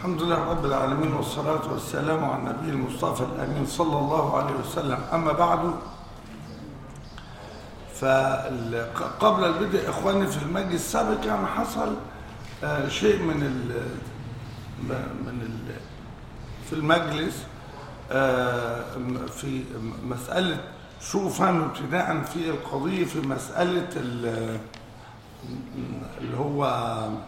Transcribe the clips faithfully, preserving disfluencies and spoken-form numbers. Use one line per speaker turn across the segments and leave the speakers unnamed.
الحمد لله رب العالمين، والصلاة والسلام على النبي المصطفى الأمين صلى الله عليه وسلم. أما بعد، فقبل البدء إخواني في المجلس السابق يعني حصل شيء من ال من ال في المجلس في مسألة شو فهم ابتداء في القضية في مسألة اللي هو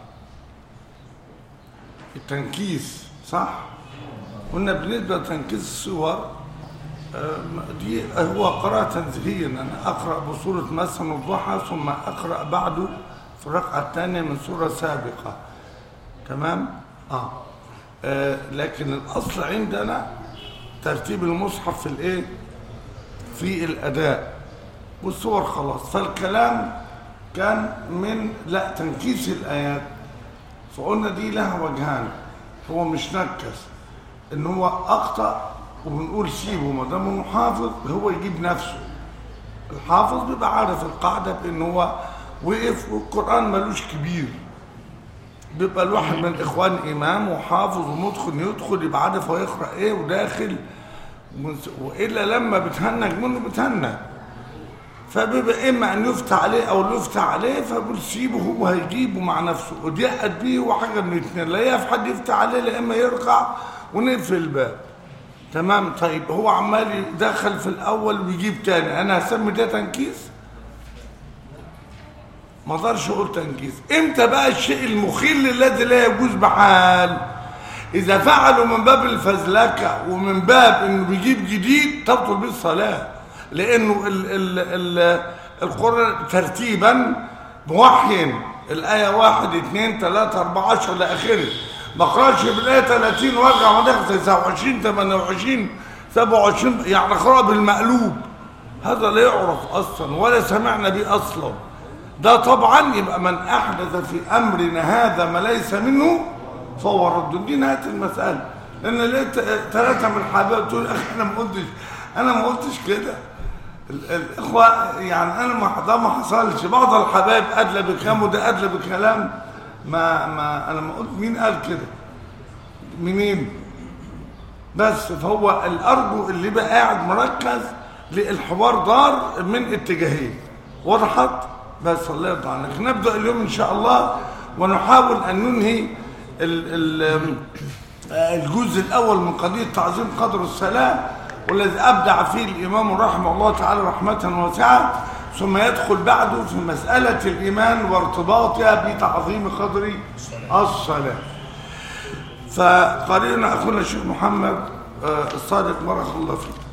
التنكيس، صح؟ قلنا بالنسبة لتنكيس الصور دي هو قراءة تنزيهيا، أنا أقرأ بسورة مثلا الضحى ثم أقرأ بعده في الركعة الثانية من سورة سابقة، تمام؟ آه. آه لكن الأصل عندنا ترتيب المصحف في الإيه؟ في الأداء والصور خلاص. فالكلام كان من لا تنكيس الآيات، فقلنا دي لها وجهان. هو مش نكس ان هو اخطا وبنقول سيبه، ما دام انه حافظ هو يجيب نفسه. الحافظ بيبقى عارف القاعده بان هو وقف والقران ملوش كبير، بيبقى الواحد من الاخوان امام وحافظ ومدخل يدخل يبقى عارف هو يقرا ايه وداخل، والا لما بتهنج منه بتهنج، فبيبقى اما ان يفتح عليه او لا يفتح عليه، فبقول سيبه هو هيجيبه مع نفسه وديقت بيه وحاجه من الاثنين، لا يقف حد يفتح عليه لا اما يرقع ونقفل الباب، تمام؟ طيب هو عمال يدخل في الاول ويجيب تاني، انا هسمي ده تنكيس؟ ما اقدرش اقول تنكيس. امتى بقى الشيء المخل الذي لا يجوز بحال؟ اذا فعلوا من باب الفزلكه ومن باب انه بيجيب جديد تبطل به الصلاه، لانه ال ال ال القرآن ترتيبا بوحي الايه واحد اثنين ثلاثة أربعة عشرة الى اخره، ما اقراش بالايه ثلاثين وارجع ودخل تسعة وعشرين ثمانية وعشرين سبعة وعشرين، يعني اقرا بالمقلوب، هذا لا يعرف اصلا ولا سمعنا به اصلا. ده طبعا يبقى من احدث في امرنا هذا ما ليس منه فهو رد. دي نهايه المساله. لان لقيت ثلاثه من الحبايب تقول اخي انا ما قلتش انا ما قلتش كده. الاخوه يعني انا ما ده ما حصلش. بعض الحبايب ادلى بكلام وده ادلى بكلام، ما ما انا ما قلت. مين قال كده؟ منين؟ بس فهو الارجو اللي بقى قاعد مركز للحوار دار من اتجاهين، وضحت؟ بس الله يرضى عنك. نبدا اليوم ان شاء الله ونحاول ان ننهي ال ال الجزء الاول من قضيه تعظيم قدر الصلاه، والذي أبدع فيه الإمام رحمه الله تعالى رحمة واسعة، ثم يدخل بعده في مسألة الإيمان وارتباطها بتعظيم قدر الصلاة. فقرينا أخونا الشيخ محمد الصادق بارك الله فيه.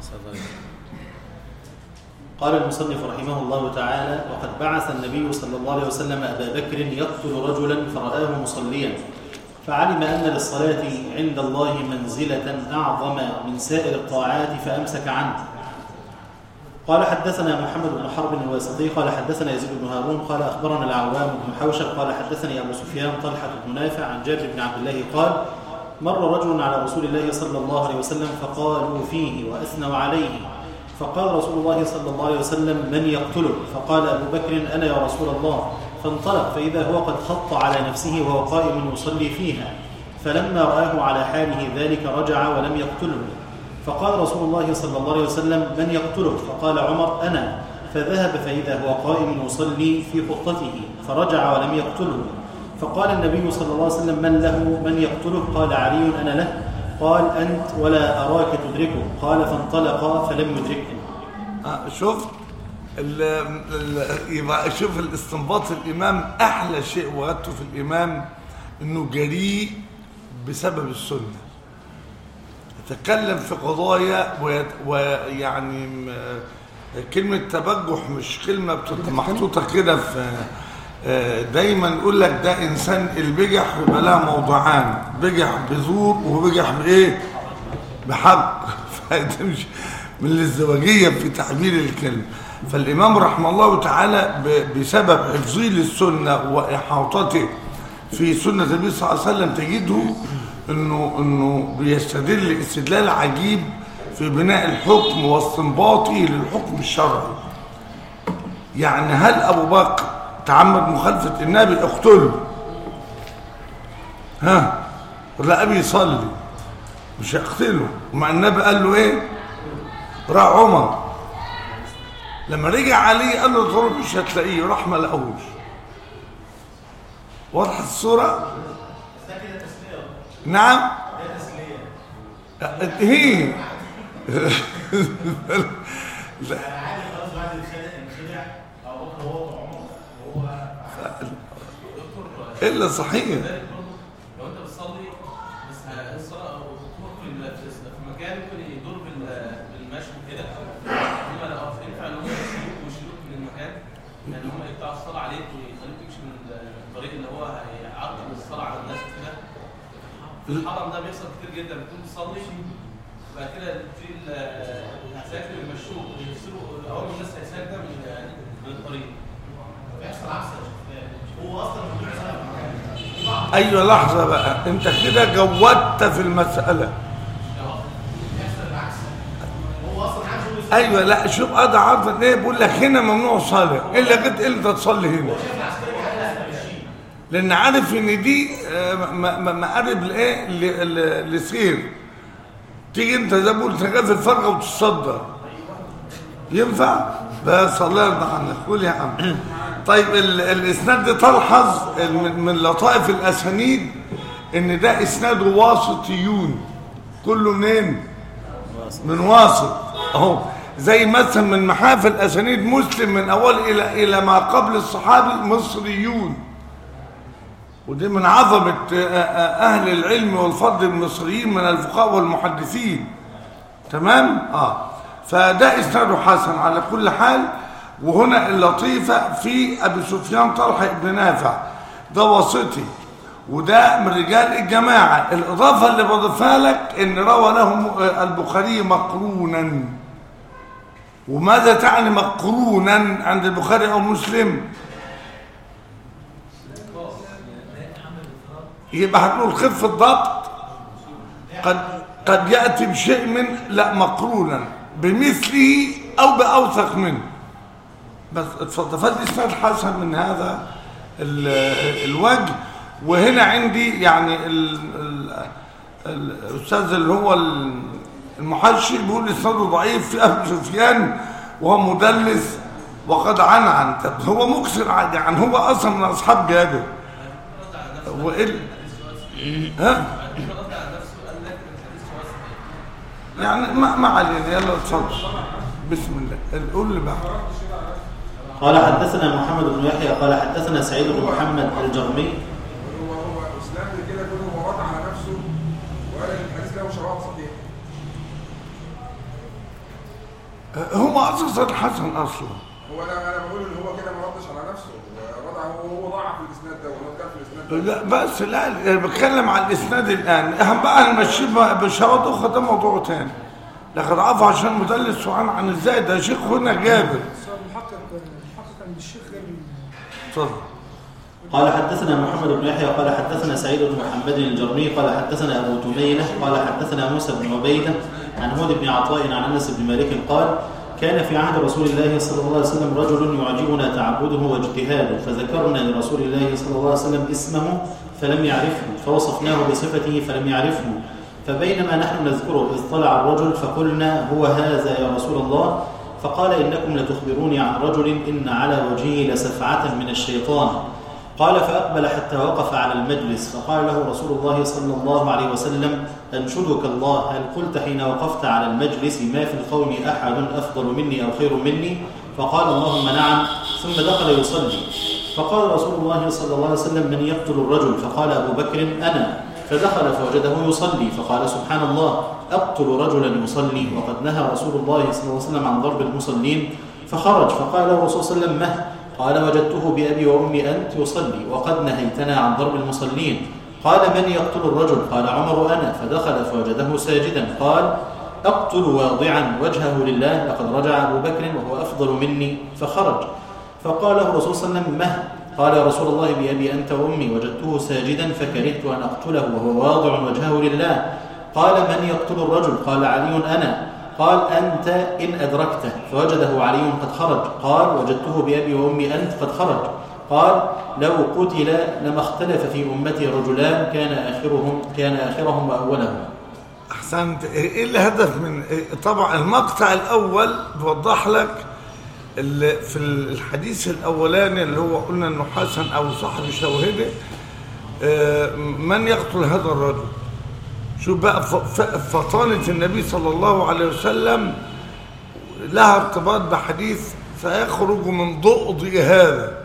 قال المصنف رحمه الله تعالى: وقد بعث النبي صلى الله عليه وسلم أبا بكر يقتل رجلا فرآه مصليا، فعلم أن للصلاة عند الله منزلة أعظم من سائر الطاعات فأمسك عنه. قال حدثنا محمد بن حرب الواسطي قال حدثنا يزيد بن هارون قال أخبرنا العوام بن حوشب قال حدثني أبو سفيان طلحة بن نافع عن جابر بن عبد الله قال: مر رجل على رسول الله صلى الله عليه وسلم فقالوا فيه وأثنوا عليه، فقال رسول الله صلى الله عليه وسلم: من يقتله؟ فقال أبو بكر: أنا يا رسول الله. فانطلق فإذا هو قد خط على نفسه وهو قائم يصلي فيها، فلما رآه على حاله ذلك رجع ولم يقتله. فقال رسول الله صلى الله عليه وسلم: من يقتله؟ فقال عمر: أنا. فذهب فإذا هو قائم يصلي في خطته فرجع ولم يقتله. فقال النبي صلى الله عليه وسلم: من له من يقتله؟ قال علي: أنا له. قال: أنت ولا أراك تدركه. قال: فانطلق فلم يدركه.
آه شوف ال ال يبقى شوف الاستنباط. الإمام أحلى شيء وغدته في الإمام إنه جريء بسبب السنة، يتكلم في قضايا ويعني كلمة تبجح مش كلمة محطوطة كده في دايما يقول لك ده إنسان البجح يبقى لها موضوعان، بجح بزور وبجح بإيه؟ بحق. فمش من الازدواجية في تعبير الكلمة. فالإمام رحمه الله تعالى بسبب حفظه للسنة وإحاطته في سنة النبي صلى الله عليه وسلم تجده إنه إنه بيستدل استدلال عجيب في بناء الحكم واستنباطه للحكم الشرعي. يعني هل أبو بكر تعمد مخالفة النبي؟ اقتله. ها ولا أبي يصلي مش هيقتله. ومع النبي قال له ايه؟ راح عمر لما رجع عليه قال له اضرب مش هتلاقيه، راح ما لقاهوش. واضحه الصوره؟ نعم هي لا الا صحيح.
لو انت بتصلي بس الصلاه في مكان ممكن يدور بالمشي كده، انما لو ينفع ان هم يشيلوك ويشيلوك من المكان، يعني هم يقطعوا الصلاه عليك ويخليك تمشي من الطريق اللي هو هيعطل الصلاه على الناس كده. في الحرم ده بيحصل كتير جدا، بتكون تصلي وبعد كده في العساكر يمشوك ويفصلوا اول الناس هيساكنه من من الطريق. بيحصل عكس هو اصلا
ايوه لحظه بقى، انت كده جودت في المساله. ايوه لا شوف قضى عرض ايه بيقول لك هنا ممنوع صلاه الا جيت انت تصلي هنا، لان عارف ان دي مقارب لايه لسير. تيجي انت زي ما قلت تجاز الفرقه وتصدر ينفع؟ بس الله يرضى عنك قول يا عم. طيب الاسناد ده تلحظ من لطائف الاسانيد ان ده اسناد واسطيون، كله منين؟ من واسط اهو. زي مثلا من محافل اسانيد مسلم من اول الى الى ما قبل الصحابي مصريون، ودي من عظمه اهل العلم والفضل المصريين من الفقهاء والمحدثين. تمام؟ اه فده اسناده حسن على كل حال. وهنا اللطيفة في أبي سفيان طلحة بن نافع ده واسطي وده من رجال الجماعة. الإضافة اللي بضيفها لك إن روى لهم البخاري مقرونا. وماذا تعني مقرونا عند البخاري أو مسلم؟ يبقى هنقول خف الضبط قد قد يأتي بشيء من لا مقرونا بمثله أو بأوثق منه. بس اتفضل. فالإسناد حسن من هذا الوجه. وهنا عندي يعني ال ال الأستاذ اللي هو المحشي بيقول إسناده ضعيف في أبي سفيان وهو مدلس وقد عنعن. طب هو مكسر عادي يعني هو أصلا من أصحاب جابر. وإل ها يعني ما ما علينا. يلا اتفضل بسم الله. قول لي بقى.
قال حدثنا محمد بن يحيى قال حدثنا سعيد بن محمد الجرمي.
هو هو اسلام كده كله هو وضع على نفسه وقال ان الحديث له شواهد صحيح.
هو اصلا الحسن اصلا.
هو انا انا بقول ان هو كده ما ردش على نفسه وضع هو ضاعف الاسناد ده وهو كان في الاسناد ده.
لا بس لا انا بتكلم عن الاسناد الان. اهم بقى نمشيه بشواهد اخرى ده موضوع ثاني. لقد عفوا عشان مدلس وعن عن ازاي ده شيخ هنا جابر.
قال حدثنا محمد بن يحيى قال حدثنا سعيد بن محمد الجرمي قال حدثنا أبو تمينة قال حدثنا موسى بن عبيدة عن هود بن عطاء عن أنس بن مالك قال كان في عهد رسول الله صلى الله عليه وسلم رجل يعجبنا تعبده واجتهاده فذكرنا لرسول الله صلى الله عليه وسلم اسمه فلم يعرفه فوصفناه بصفته فلم يعرفه فبينما نحن نذكره إذ طلع الرجل فقلنا هو هذا يا رسول الله فقال إنكم لتخبروني عن رجل إن على وجهه لسفعة من الشيطان قال فأقبل حتى وقف على المجلس فقال له رسول الله صلى الله عليه وسلم أنشدك الله هل قلت حين وقفت على المجلس ما في القوم أحد أفضل مني أو خير مني فقال اللهم نعم ثم دخل يصلي فقال رسول الله صلى الله عليه وسلم من يقتل الرجل فقال أبو بكر أنا فدخل فوجده يصلي فقال سبحان الله أقتل رجلا يصلي وقد نهى رسول الله صلى الله عليه وسلم عن ضرب المصلين فخرج فقال له الرسول صلى الله عليه وسلم مه قال وجدته بأبي وأمي أنت يصلي وقد نهيتنا عن ضرب المصلين قال من يقتل الرجل قال عمر أنا فدخل فوجده ساجدا قال أقتل واضعا وجهه لله لقد رجع أبو بكر وهو أفضل مني فخرج فقال له الرسول صلى الله عليه وسلم مه قال يا رسول الله بأبي أنت وأمي وجدته ساجدا فكرهت أن أقتله وهو واضع وجهه لله قال من يقتل الرجل قال علي أنا قال أنت إن أدركته فوجده علي قد خرج قال وجدته بأبي وأمي أنت قد خرج قال لو قتل لما اختلف في أمتي رجلان كان آخرهم كان آخرهم وأولهم.
أحسنت. إيه الهدف من إيه؟ طبعا المقطع الأول بيوضح لك في الحديث الأولاني اللي هو قلنا أنه حسن أو صاحب شواهده من يقتل هذا الرجل. شوف بقى فطانة النبي صلى الله عليه وسلم لها ارتباط بحديث سيخرج من ضؤضئ هذا.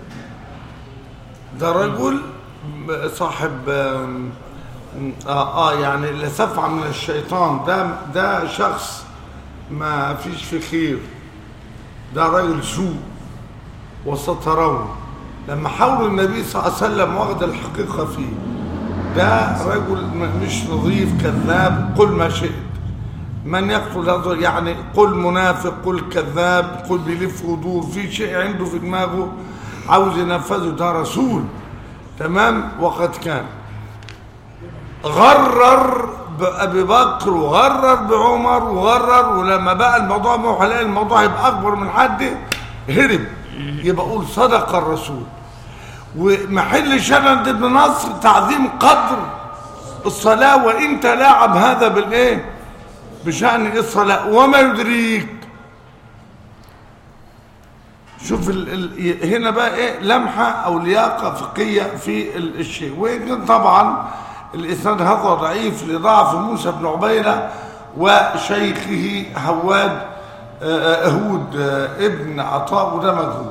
ده رجل صاحب آه, آه يعني لسفعة من الشيطان. ده ده شخص ما فيش في خير، ده رجل سوء وسترون. لما حاول النبي صلى الله عليه وسلم واخد الحقيقة فيه، ده رجل مش نظيف كذاب. قل ما شئت من يقتل هذا، يعني قل منافق، قل كذاب، قل بيلف ودور في شيء عنده في دماغه عاوز ينفذه. ده رسول تمام. وقد كان غرر بأبي بكر وغرر بعمر وغرر، ولما بقى الموضوع موحى الموضوع يبقى أكبر من حد هرب. يبقى قول صدق الرسول. ومحل شند ابن نصر تعظيم قدر الصلاة، وانت لاعب هذا بالايه بشأن الصلاة وما يدريك. شوف ال ال هنا بقى ايه لمحة او لياقة فقهية في الشيء. وإن طبعا الإسناد هذا ضعيف لضعف موسى بن عبيدة وشيخه هواد هود ابن عطاء، وده مجهول.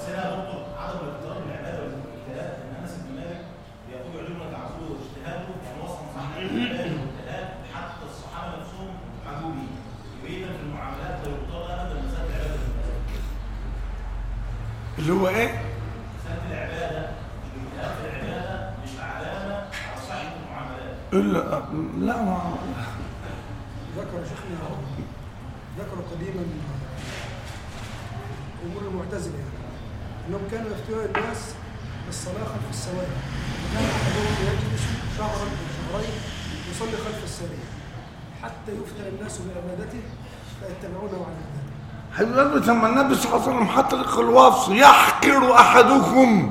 اللي هو ايه؟ مسألة العبادة، الاجتهاد في العبادة مش علامة على صحة المعاملات. لا لا ما
ذكر شيخنا ذكروا قديما امور المعتزلة انهم كانوا يفتون الناس بالصلاة خلف السواد، وكان احدهم يجلس شهرا او شهرين يصلي خلف السرير حتى يفتن الناس بعبادته فيتبعونه على ذلك.
حبيبي ثم النبي صلى الله عليه وسلم حط لك الوصف يحقر احدكم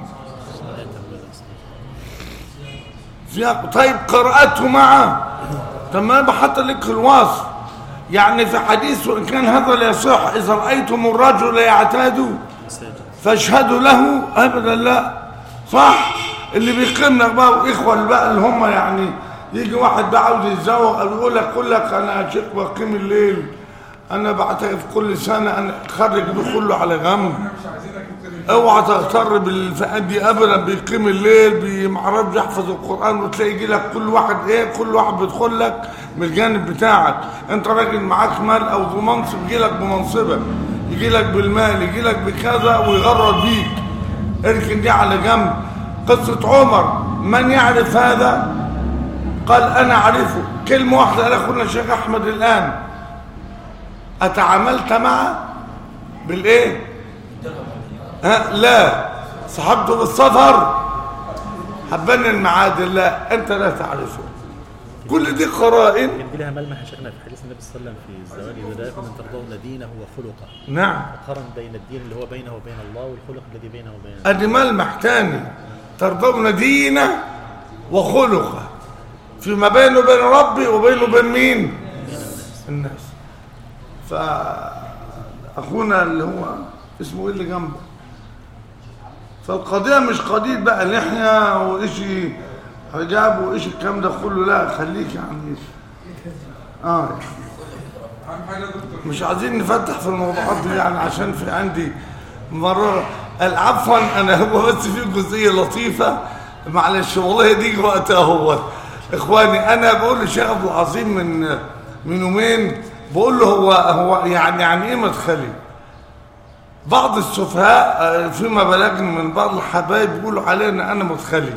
طيب قراءته معه. تمام حط لك الوصف. يعني في حديث وان كان هذا لا يصح اذا رايتم الرجل يعتاد فاشهدوا له ابدا. لا صح. اللي بيقيمنا بقى واخوه بقى اللي هم يعني يجي واحد بقى عاوز يتزوج او يقول لك يقول لك انا شيخ بقيم الليل، انا بعترف كل سنه انا خرج ده كله على جنب. اوعى تغتر بالفئات دي ابدا. بيقيم الليل ما عرفش يحفظ القران، وتلاقي يجي لك كل واحد ايه كل واحد بيدخل لك من الجانب بتاعك. انت راجل معاك مال او ذو منصب يجي لك بمنصبك، يجي لك بالمال، يجي لك بكذا ويغرر بيك. اركن دي على جنب. قصه عمر من يعرف هذا؟ قال انا اعرفه. كلمه واحده قال اخونا الشيخ احمد الان أتعاملت معه بالإيه؟ ها لا صحبته بالسفر حبني المعادل. لا أنت لا تعرفه. كل دي قرائن
يدي لها ملمح يا شيخنا في حديث النبي صلى الله عليه وسلم في الزواج بداية من ترضون دينه وخلقه.
نعم.
قارن بين الدين اللي هو بينه وبين الله والخلق الذي بينه وبين
الله. أدي ملمح تاني ترضون دينه وخلقه فيما بينه وبين ربي وبينه وبين مين؟ الناس. فأخونا اللي هو اسمه ايه اللي جنبه، فالقضية مش قضية بقى لحية وإشي حجاب وإشي الكلام ده كله. لا خليك يعني اه مش عايزين نفتح في الموضوعات دي يعني عشان في عندي مرة عفوا انا هو بس في جزئية لطيفة معلش والله دي وقتها. هو اخواني انا بقول للشيخ عبد العظيم من من يومين بقول له هو هو يعني يعني ايه مدخلي؟ بعض السفهاء فيما بلغني من بعض الحبايب بيقولوا علينا انا مدخلي.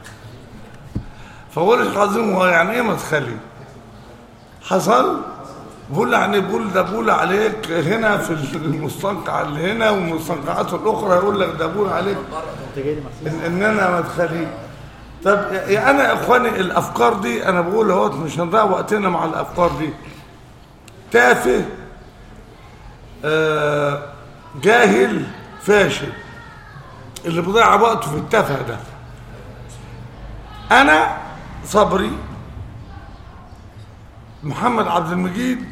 فبقول له العظيم هو يعني ايه مدخلي؟ حصل؟ بقول يعني بقول ده بقول عليك هنا في المستنقع اللي هنا والمستنقعات الاخرى يقول لك ده بقول عليك ان, إن انا مدخلي. طب يا انا يا اخواني الافكار دي انا بقول اهوت مش هنضيع وقتنا مع الافكار دي. تافه آه جاهل فاشل. اللي بيضيع وقته في التفه ده. انا صبري محمد عبد المجيد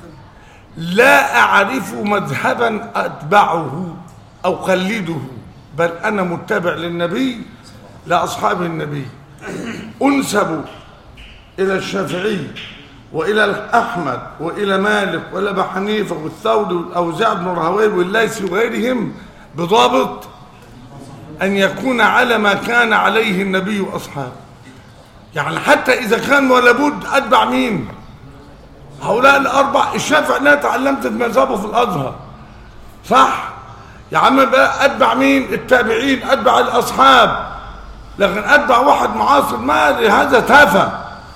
لا اعرف مذهبا اتبعه او قلده، بل انا متبع للنبي لاصحاب النبي. انسب الى الشافعي والى احمد والى مالك والى ابي حنيفه والثوري والاوزاعي بن راهويه والليثي وغيرهم بضابط ان يكون على ما كان عليه النبي واصحابه. يعني حتى اذا كان ولا بد اتبع مين؟ هؤلاء الاربع. الشافعي انا تعلمت مذهبه في الازهر صح يا عم، بقى اتبع مين؟ التابعين، اتبع الاصحاب. لكن اتبع واحد معاصر ما هذا تافه.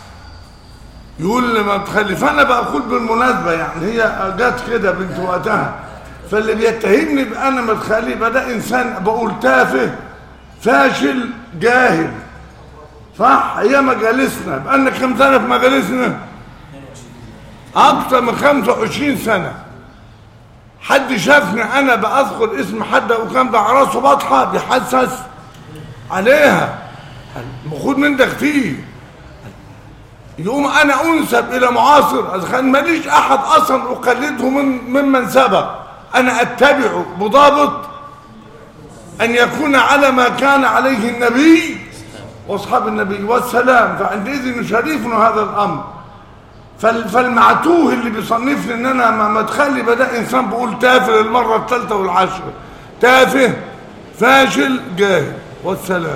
يقول لي ما تخلف. انا بقول بالمناسبه يعني هي جت كده بنت وقتها، فاللي بيتهمني بانا مدخلي بدا انسان بقول تافه فاشل جاهل صح. هي مجالسنا بقالنا كم سنه في مجالسنا؟ اكثر من خمسة وعشرين سنه. حد شافني انا باذكر اسم حد وكان ده على راسه بطحه بيحسس عليها المفروض من ده كتير. يقوم انا انسب الى معاصر اذا ماليش احد اصلا اقلده من ممن سبق، انا اتبعه بضابط ان يكون على ما كان عليه النبي واصحاب النبي والسلام. فعندئذ يشرفنا هذا الامر. فالمعتوه اللي بيصنفني ان انا ما تخلي بدا انسان بقول تافه للمره الثالثه والعشره، تافه فاشل جاهل والسلام.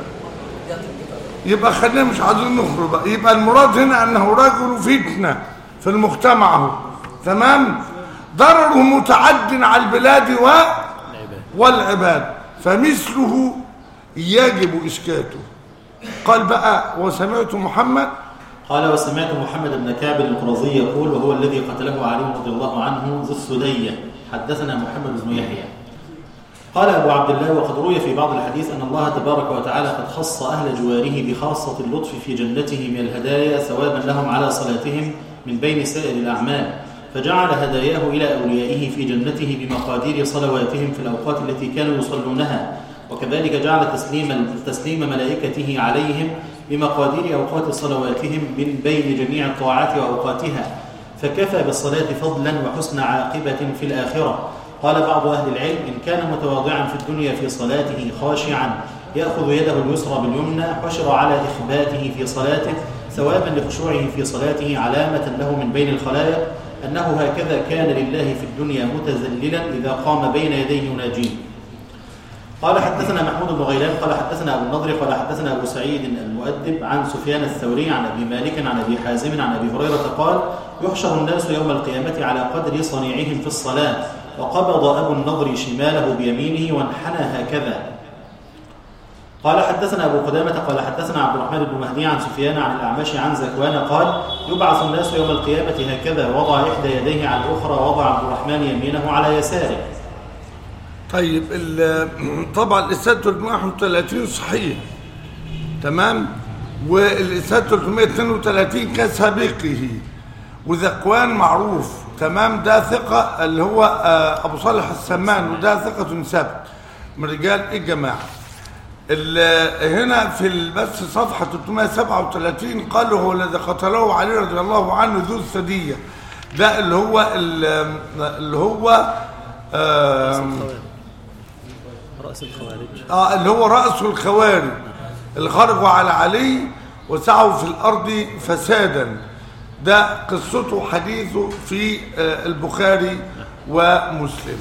يبقى خلينا مش عايزين نخرج بقى. يبقى المراد هنا انه رجل فتنه في المجتمع اهو تمام، ضرره متعد على البلاد و والعباد، فمثله يجب اسكاته. قال بقى وسمعت محمد
قال وسمعت محمد بن كعب القرظي يقول وهو الذي قتله علي رضي الله عنه ذو السدية حدثنا محمد بن يحيى قال أبو عبد الله وقد روي في بعض الحديث أن الله تبارك وتعالى قد خص أهل جواره بخاصة اللطف في جنته من الهدايا ثوابا لهم على صلاتهم من بين سائر الأعمال، فجعل هداياه إلى أوليائه في جنته بمقادير صلواتهم في الأوقات التي كانوا يصلونها، وكذلك جعل تسليم, تسليم ملائكته عليهم بمقادير أوقات صلواتهم من بين جميع الطاعات وأوقاتها، فكفى بالصلاة فضلا وحسن عاقبة في الآخرة. قال بعض أهل العلم إن كان متواضعا في الدنيا في صلاته خاشعا يأخذ يده اليسرى باليمنى حشر على إخباته في صلاته ثوابا لخشوعه في صلاته علامة له من بين الخلائق أنه هكذا كان لله في الدنيا متذللا إذا قام بين يديه يناجيه. قال حدثنا محمود بن غيلان قال حدثنا أبو النضر قال حدثنا أبو سعيد المؤدب عن سفيان الثوري عن أبي مالك عن أبي حازم عن أبي هريرة قال يحشر الناس يوم القيامة على قدر صنيعهم في الصلاة، وقبض أبو النضر شماله بيمينه وانحنى هكذا. قال حدثنا أبو قدامة قال حدثنا عبد الرحمن بن مهدي عن سفيان عن الأعمش عن زكوان قال يبعث الناس يوم القيامة هكذا وضع إحدى يديه على الأخرى وضع عبد الرحمن يمينه على يساره.
طيب طبعا الإسناد ثلاثمائة وواحد وثلاثين صحيح تمام، والإسناد ثلاثمائة واثنين وثلاثين كسابقه، وذكوان معروف تمام ده ثقة اللي هو أبو صالح السمان، وده ثقة ثابت من رجال الجماعة. هنا في البث صفحة ثلاثمائة وسبعة وثلاثين قال هو الذي قتله علي رضي الله عنه ذو السدية، ده اللي هو اللي هو
رأس الخوارج
اه اللي هو رأس الخوارج اللي خرجوا على علي وسعوا في الأرض فسادا. ده قصته حديثه في البخاري ومسلم.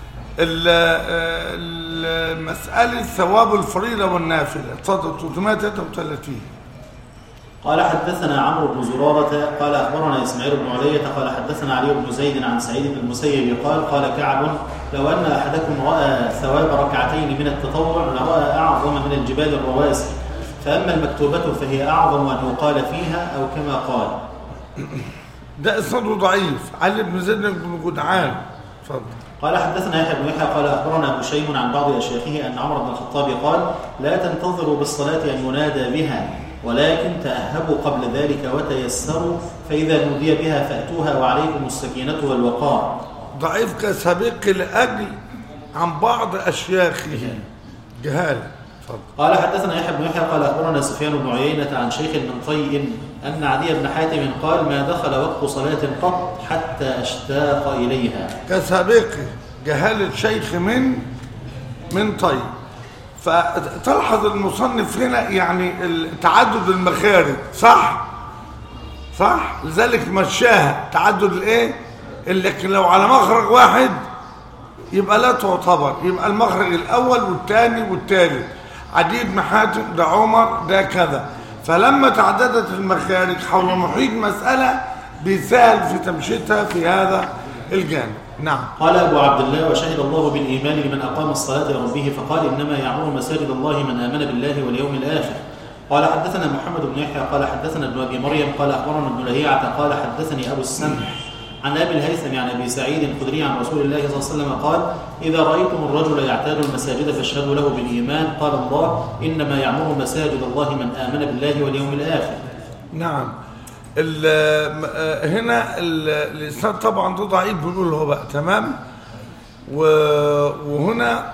المسألة ثواب الفريضة والنافلة تصدق ثلاثمائة وثلاثة وثلاثين.
قال حدثنا عمرو بن زرارة قال أخبرنا إسماعيل بن علية قال حدثنا علي بن زيد عن سعيد بن المسيب قال قال كعب لو أن أحدكم رأى ثواب ركعتين من التطوع لرأى أعظم من الجبال الرواسي، فأما المكتوبة فهي أعظم أن يقال فيها أو كما قال.
ده إسناده ضعيف. علي بن زيد بن جدعان اتفضل.
قال حدثنا يحيى بن يحيى قال أخبرنا هشيم عن بعض أشياخه أن عمر بن الخطاب قال لا تنتظروا بالصلاة أن ينادى بها ولكن تأهبوا قبل ذلك وتيسروا فإذا نودي بها فأتوها وعليكم السكينة والوقار.
ضعيف كسابق لأجل عن بعض أشياخه جهالة. اتفضل.
قال حدثنا يحيى بن يحيى قال أخبرنا سفيان بن عيينة عن شيخ من طي أن عدي بن حاتم قال ما دخل وقت صلاة قط حتى أشتاق إليها.
كسابقه جهالة شيخ من من طي. فتلحظ المصنف هنا يعني تعدد المخارج، صح صح، لذلك مشاها تعدد الايه، لكن لو على مخرج واحد يبقى لا تعتبر، يبقى المخرج الاول والثاني والثالث، عدي بن حاتم ده عمر ده كذا. فلما تعددت المخارج حول محيط مسألة بيسهل في تمشيتها في هذا الجانب. نعم.
قال أبو عبد الله وشهد الله بالإيمان لمن أقام الصلاة لربه فقال إنما يعمر مساجد الله من آمن بالله واليوم الآخر. قال حدثنا محمد بن يحيى قال حدثنا ابن أبي مريم قال أخبرنا ابن لهيعة قال حدثني أبو السمح عن أبي الهيثم عن أبي سعيد الخدري عن رسول الله صلى الله عليه وسلم قال إذا رأيتم الرجل يعتاد المساجد فاشهدوا له بالإيمان. قال الله إنما يعمر مساجد الله من آمن بالله واليوم الآخر.
نعم. ال هنا الإسناد طبعا ده ضعيف بنقول هو بقى تمام. وهنا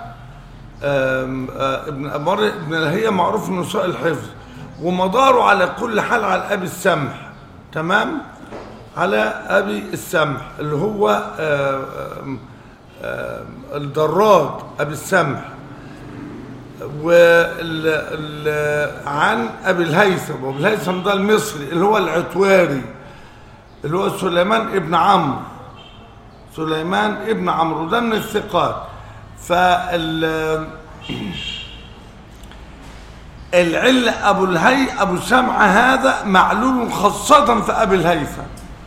ابن أمر ابن لهيعة معروف من سوء الحفظ، ومداره على كل حال على أبي السمح، تمام، على أبي السمح اللي هو آم آم الدراج أبي السمح، وعن أبي الهيثم، وأبي الهيثم ده المصري اللي هو العتواري اللي هو سليمان ابن عمرو، سليمان ابن عمرو ده من الثقات. فال العلة أبو الهي أبو سمعة هذا معلول خاصة في أبي الهيثم،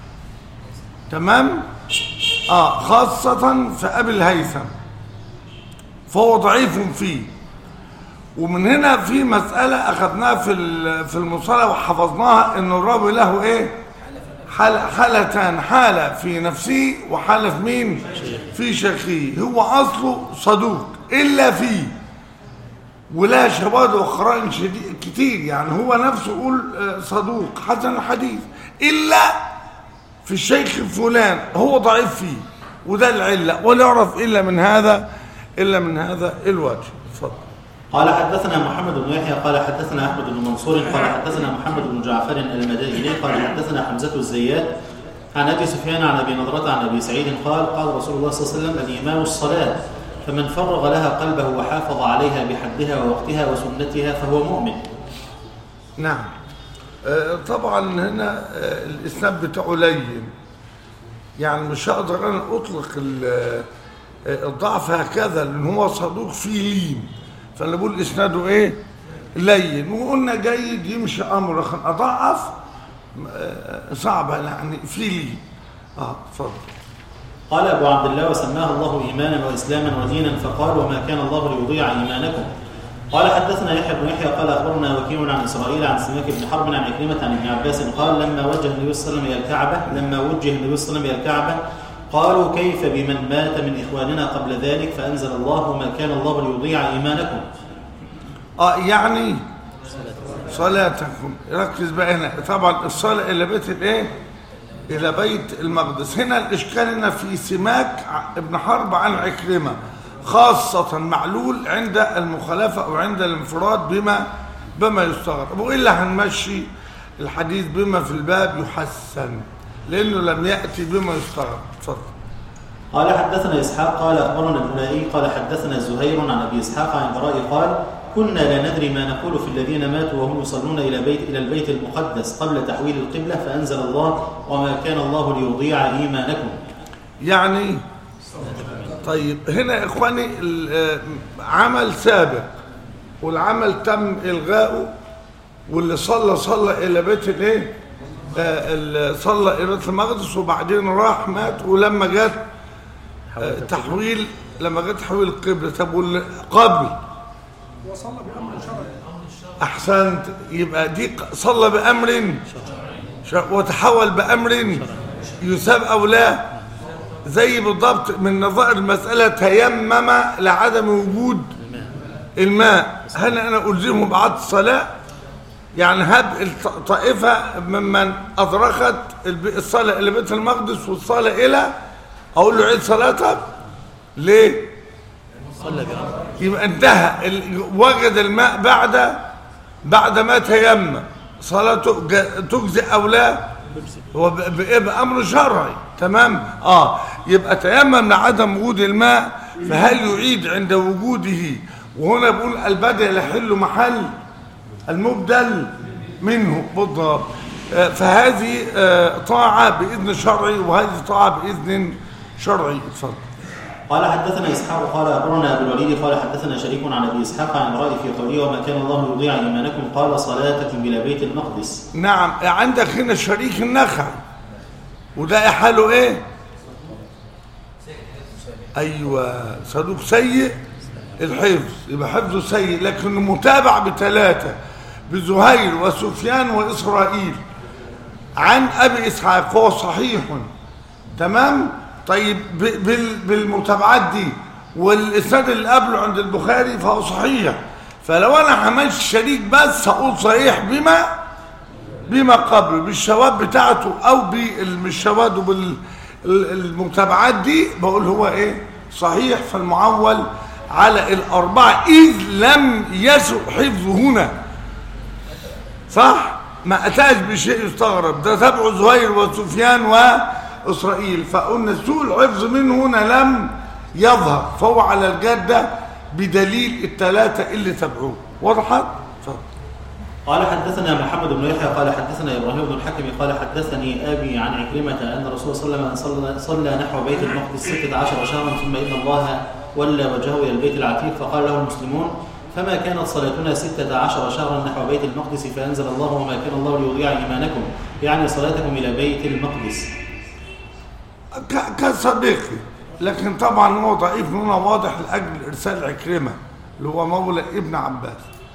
تمام؟ آه خاصة في أبي الهيثم، فهو ضعيف فيه. ومن هنا في مسألة أخذناها في في المصطلح وحفظناها، إن الراوي له إيه؟ حالة حالتان، حالة في نفسه وحالة في مين؟ في شيخه. هو أصله صدوق إلا فيه، ولا شواذ وقرائن كتير، يعني هو نفسه يقول صدوق حسن الحديث، إلا في الشيخ فلان هو ضعيف فيه، وده العلة، ولا يعرف إلا من هذا إلا من هذا الوجه. اتفضل.
قال حدثنا محمد بن يحيى قال حدثنا أحمد بن منصور قال حدثنا محمد بن جعفر المدائني قال حدثنا حمزة الزيات عن أبي سفيان عن أبي نضرة عن أبي سعيد قال قال رسول الله صلى الله عليه وسلم الإيمان الصلاة، فمن فرغ لها قلبه وحافظ عليها بحدها ووقتها وسنتها فهو مؤمن.
نعم. طبعا هنا الإسناد بتاعه لين، يعني مش هقدر أنا أطلق الضعف هكذا، لأن هو صدوق فيه لين، فأنا بقول إسناده إيه؟ لين. وقلنا جيد يمشي أمر، لكن أضعف صعبة يعني فيه لين. آه اتفضل.
قال أبو عبد الله وسماه الله إيمانا وإسلاما ودينا، فقال وما كان الله ليضيع إيمانكم. قال حدثنا يحيى بن يحيى قال أخبرنا وكيع عن إسرائيل عن سماك بن حرب عن عكرمة عن ابن عباس قال لما وجه النبي صلى الله عليه وسلم إلى الكعبة لما وجه النبي صلى الله عليه وسلم إلى الكعبة قالوا كيف بمن مات من إخواننا قبل ذلك، فأنزل الله وما كان الله ليضيع إيمانكم.
آه يعني صلاتكم. ركز بقى هنا، طبعا الصلاة إلى بيت الإيه؟ إلى بيت المقدس. هنا الإشكال هنا في سماك ابن حرب عن عكرمة، خاصة معلول عند المخالفة أو عند الانفراد بما بما يستغرب، وإلا هنمشي الحديث بما في الباب يحسن، لأنه لم يأتي بما يستغرب. اتفضل.
قال حدثنا إسحاق قال أخبرنا الهلائي قال حدثنا زهير عن أبي إسحاق عن البراء قال كنا لا ندري ما نقول في الذين ماتوا وهم يصلون إلى بيت إلى البيت المقدس قبل تحويل القبلة، فأنزل الله وما كان الله ليضيع إيمانكم. يعني
طيب هنا يا إخواني عمل سابق، والعمل تم إلغاؤه، واللي صلى صلى إلى بيت الإيه؟ اللي صلى إلى بيت المقدس وبعدين راح مات، ولما جت تحويل لما جت تحويل القبلة، طب واللي قبل
وصلى بأمر شرعي.
أحسنت، يبقى دي صلى بأمر وتحول بأمر يثاب أو لا، زي بالضبط من نظائر المسألة تيمم لعدم وجود الماء، هل أنا ألزمه بعد الصلاة؟ يعني هب الطائفة ممن أدركت الصلاة إلى بيت المقدس والصلاة إلى، أقول له عيد صلاتك ليه؟
صلى بأمر.
يبقى انتهى ال- وجد الماء بعد بعد ما تيمم، صلاته ج- تجزئ او لا؟ هو ب- ب- بامر شرعي. تمام. اه يبقى تيمم لعدم وجود الماء، فهل يعيد عند وجوده؟ وهنا بقول البدل يحل محل المبدل منه بالضبط. آه، فهذه آه، طاعه باذن شرعي، وهذه طاعه باذن شرعي. اتفضل.
قال حدثنا اسحاق قال اخبرنا ابو الوليد قال حدثنا شريك عن ابي اسحاق عن امرأة في قوله وما كان الله يضيع ايمانكم قال صلاتكم الى بيت المقدس.
نعم. عندك هنا شريك النخعي، وده حاله ايه؟ ايوه صدوق سيء الحفظ، يبقى حفظه سيء، لكنه متابع بثلاثه، بزهير وسفيان واسرائيل عن ابي اسحاق، فهو صحيح. تمام. طيب ب- بال- بالمتابعات دي والاسناد اللي قبله عند البخاري فهو صحيح. فلو انا حملت الشريك بس هقول صحيح بما بما قبله، بالشواذ بتاعته او بالشواذ وبالمتابعات دي بقول هو ايه؟ صحيح. فالمعول على الاربعه اذ لم يسوء حفظه هنا. صح؟ ما اتاش بشيء يستغرب، ده تبعه زهير وسفيان واسرائيل، فقلنا سوء الحفظ منه هنا لم يظهر، فهو على الجاده بدليل الثلاثه اللي تبعوه. وضحت؟ اتفضل.
قال حدثنا محمد بن يحيى قال حدثنا ابراهيم بن الحكم قال حدثني ابي عن عكرمه ان الرسول صلى الله عليه وسلم صلى, صلى نحو بيت المقدس ستة عشر شهرا ثم ان الله ولى وجهه الى البيت العتيق، فقال له المسلمون فما كانت صلاتنا ستة عشر شهرا نحو بيت المقدس، فانزل الله وما كان الله ليضيع ايمانكم، يعني صلاتكم الى بيت المقدس.
ك- كصديقي، لكن طبعا هو ضعيف هنا واضح لاجل ارسال عكرمه اللي هو مولى ابن عباس.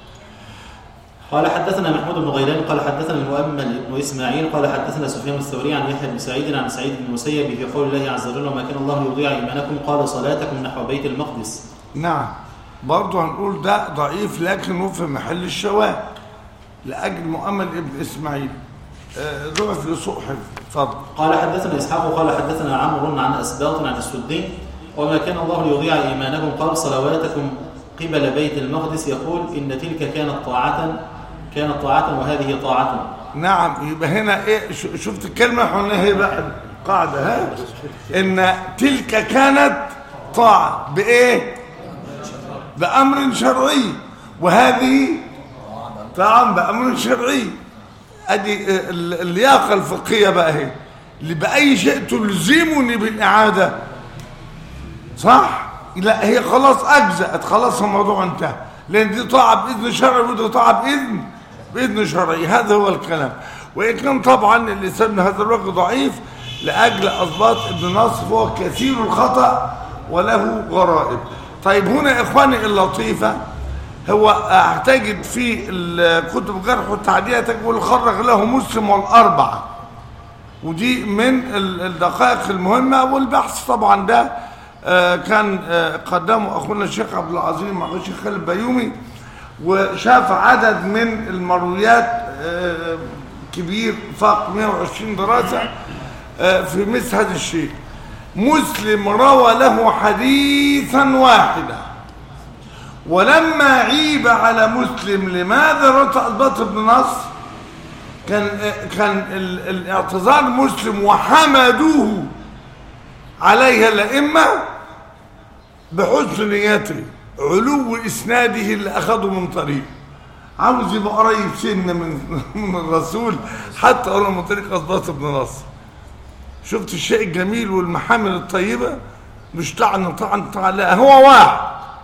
قال حدثنا محمود بن غيلان قال حدثنا المؤمل بن اسماعيل قال حدثنا سفيان الثوري عن يحيى بن سعيد عن سعيد بن المسيب في قول الله عز وجل وما كان الله ليضيع ايمانكم قال صلاتكم نحو بيت المقدس.
نعم. برضه هنقول ده ضعيف لكنه في محل الشواذ لاجل مؤمل ابن اسماعيل، آه، ضعف لسوء حفظ. اتفضل.
قال حدثنا اسحاق قال حدثنا عمرو عن اسباط عن السدي وما كان الله ليضيع ايمانكم قال صلواتكم قبل بيت المقدس، يقول ان تلك كانت طاعه كانت طاعه وهذه طاعه.
نعم. يبقى هنا ايه؟ ش- شفت الكلمه احنا هي بقى القاعده ها، ان تلك كانت طاعه بايه؟ بامر شرعي، وهذه طاعه بامر شرعي. ادي ال- اللياقه الفقهيه بقى اهي، اللي باي شيء تلزمني بالاعاده. صح؟ لا هي خلاص اجزأت، خلاص الموضوع انتهى، لان دي طاعه باذن شرعي ودي طاعه باذن باذن شرعي. هذا هو الكلام. وان كان طبعا اللسان هذا الوقت ضعيف لاجل اضباط ابن ناصر، فهو كثير الخطا وله غرائب. طيب هنا يا اخواني اللطيفه، هو هتجد في كتب الجرح والتعديل تقول خرج له مسلم والاربعه، ودي من الدقائق المهمه. والبحث طبعا ده آه كان آه قدمه اخونا الشيخ عبد العظيم مع الشيخ خالد البيومي، وشاف عدد من المرويات آه كبير فاق مئة وعشرين دراسه آه في مثل هذا الشيء. مسلم روى له حديثا واحدا، ولما عيب على مسلم لماذا رتأ البط بن نصر كان كان ال- الاعتذار مسلم وحمدوه عليها الأئمة بحسن نيته، علو إسناده اللي أخذه من طريق، عاوز يبقى قريب سنة من من الرسول حتى قرأ من طريق البط بن نصر. شفت الشيء الجميل والمحامل الطيبة، مش طعن طعن طعن، لا هو واحد.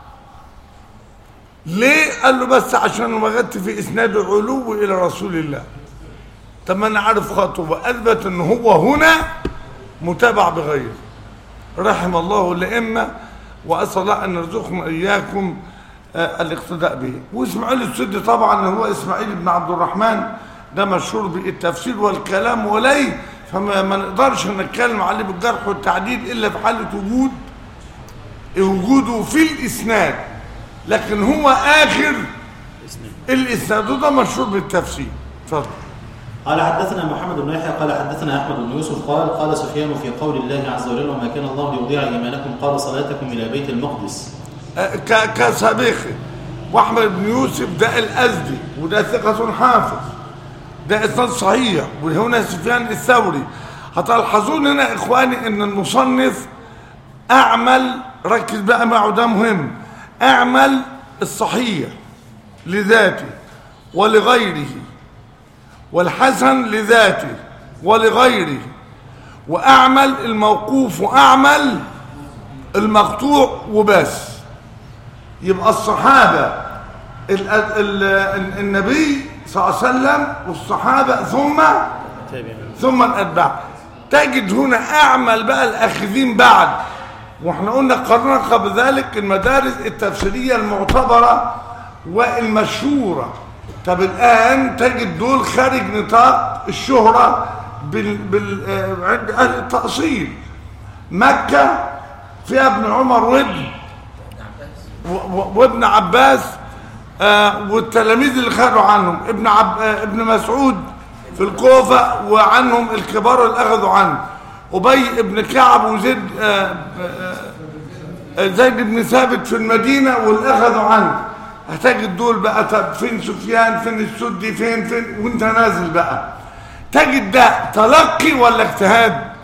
ليه؟ قال له بس عشان وجدت في اسناده علو الى رسول الله. طب ما انا عارف خطوه، اثبت ان هو هنا متابع بغيره. رحم الله الائمه، واسال الله ان يرزقنا اياكم آه الاقتداء به. واسماعيل السدي طبعا هو اسماعيل بن عبد الرحمن، ده مشهور بالتفسير والكلام وليه، فما ما نقدرش نتكلم عليه بالجرح والتعديل الا في حاله وجود وجوده في الاسناد، لكن هو آخر الإسناد، وده مشهور بالتفسير. اتفضل.
قال حدثنا محمد بن يحيى قال حدثنا احمد بن يوسف قال قال سفيان في قول الله عز وجل وما كان الله ليضيع ايمانكم قال صلاتكم الى بيت المقدس.
ك- كسابقه، واحمد بن يوسف ده الازدي وده ثقة حافظ، ده اسناد صحيح. وهنا سفيان الثوري. هتلاحظون هنا اخواني ان المصنف اعمل، ركز بقى معه ده مهم، اعمل الصحيح لذاته ولغيره، والحسن لذاته ولغيره، واعمل الموقوف واعمل المقطوع وبس. يبقى الصحابة ال ال ال النبي صلى الله عليه وسلم والصحابة ثم ثم الأتباع. تجد هنا أعمل بقى الأخذين بعد، واحنا قلنا قررنا قبل ذلك المدارس التفسيرية المعتبرة والمشهورة. طب الآن تجد دول خارج نطاق الشهرة بال بال عند أهل التأصيل. مكة فيها ابن عمر وابن وابن عباس، آه والتلاميذ اللي خدوا عنهم ابن عب آه ابن مسعود في الكوفة، وعنهم الكبار اللي أخذوا عنه أبي ابن كعب وزيد آه آه زيد بن ثابت في المدينة واللي أخذوا عنه. هتجد دول بقى، طب فين سفيان، فين السدي، فين فين وانت نازل بقى تجد ده تلقي ولا اجتهاد؟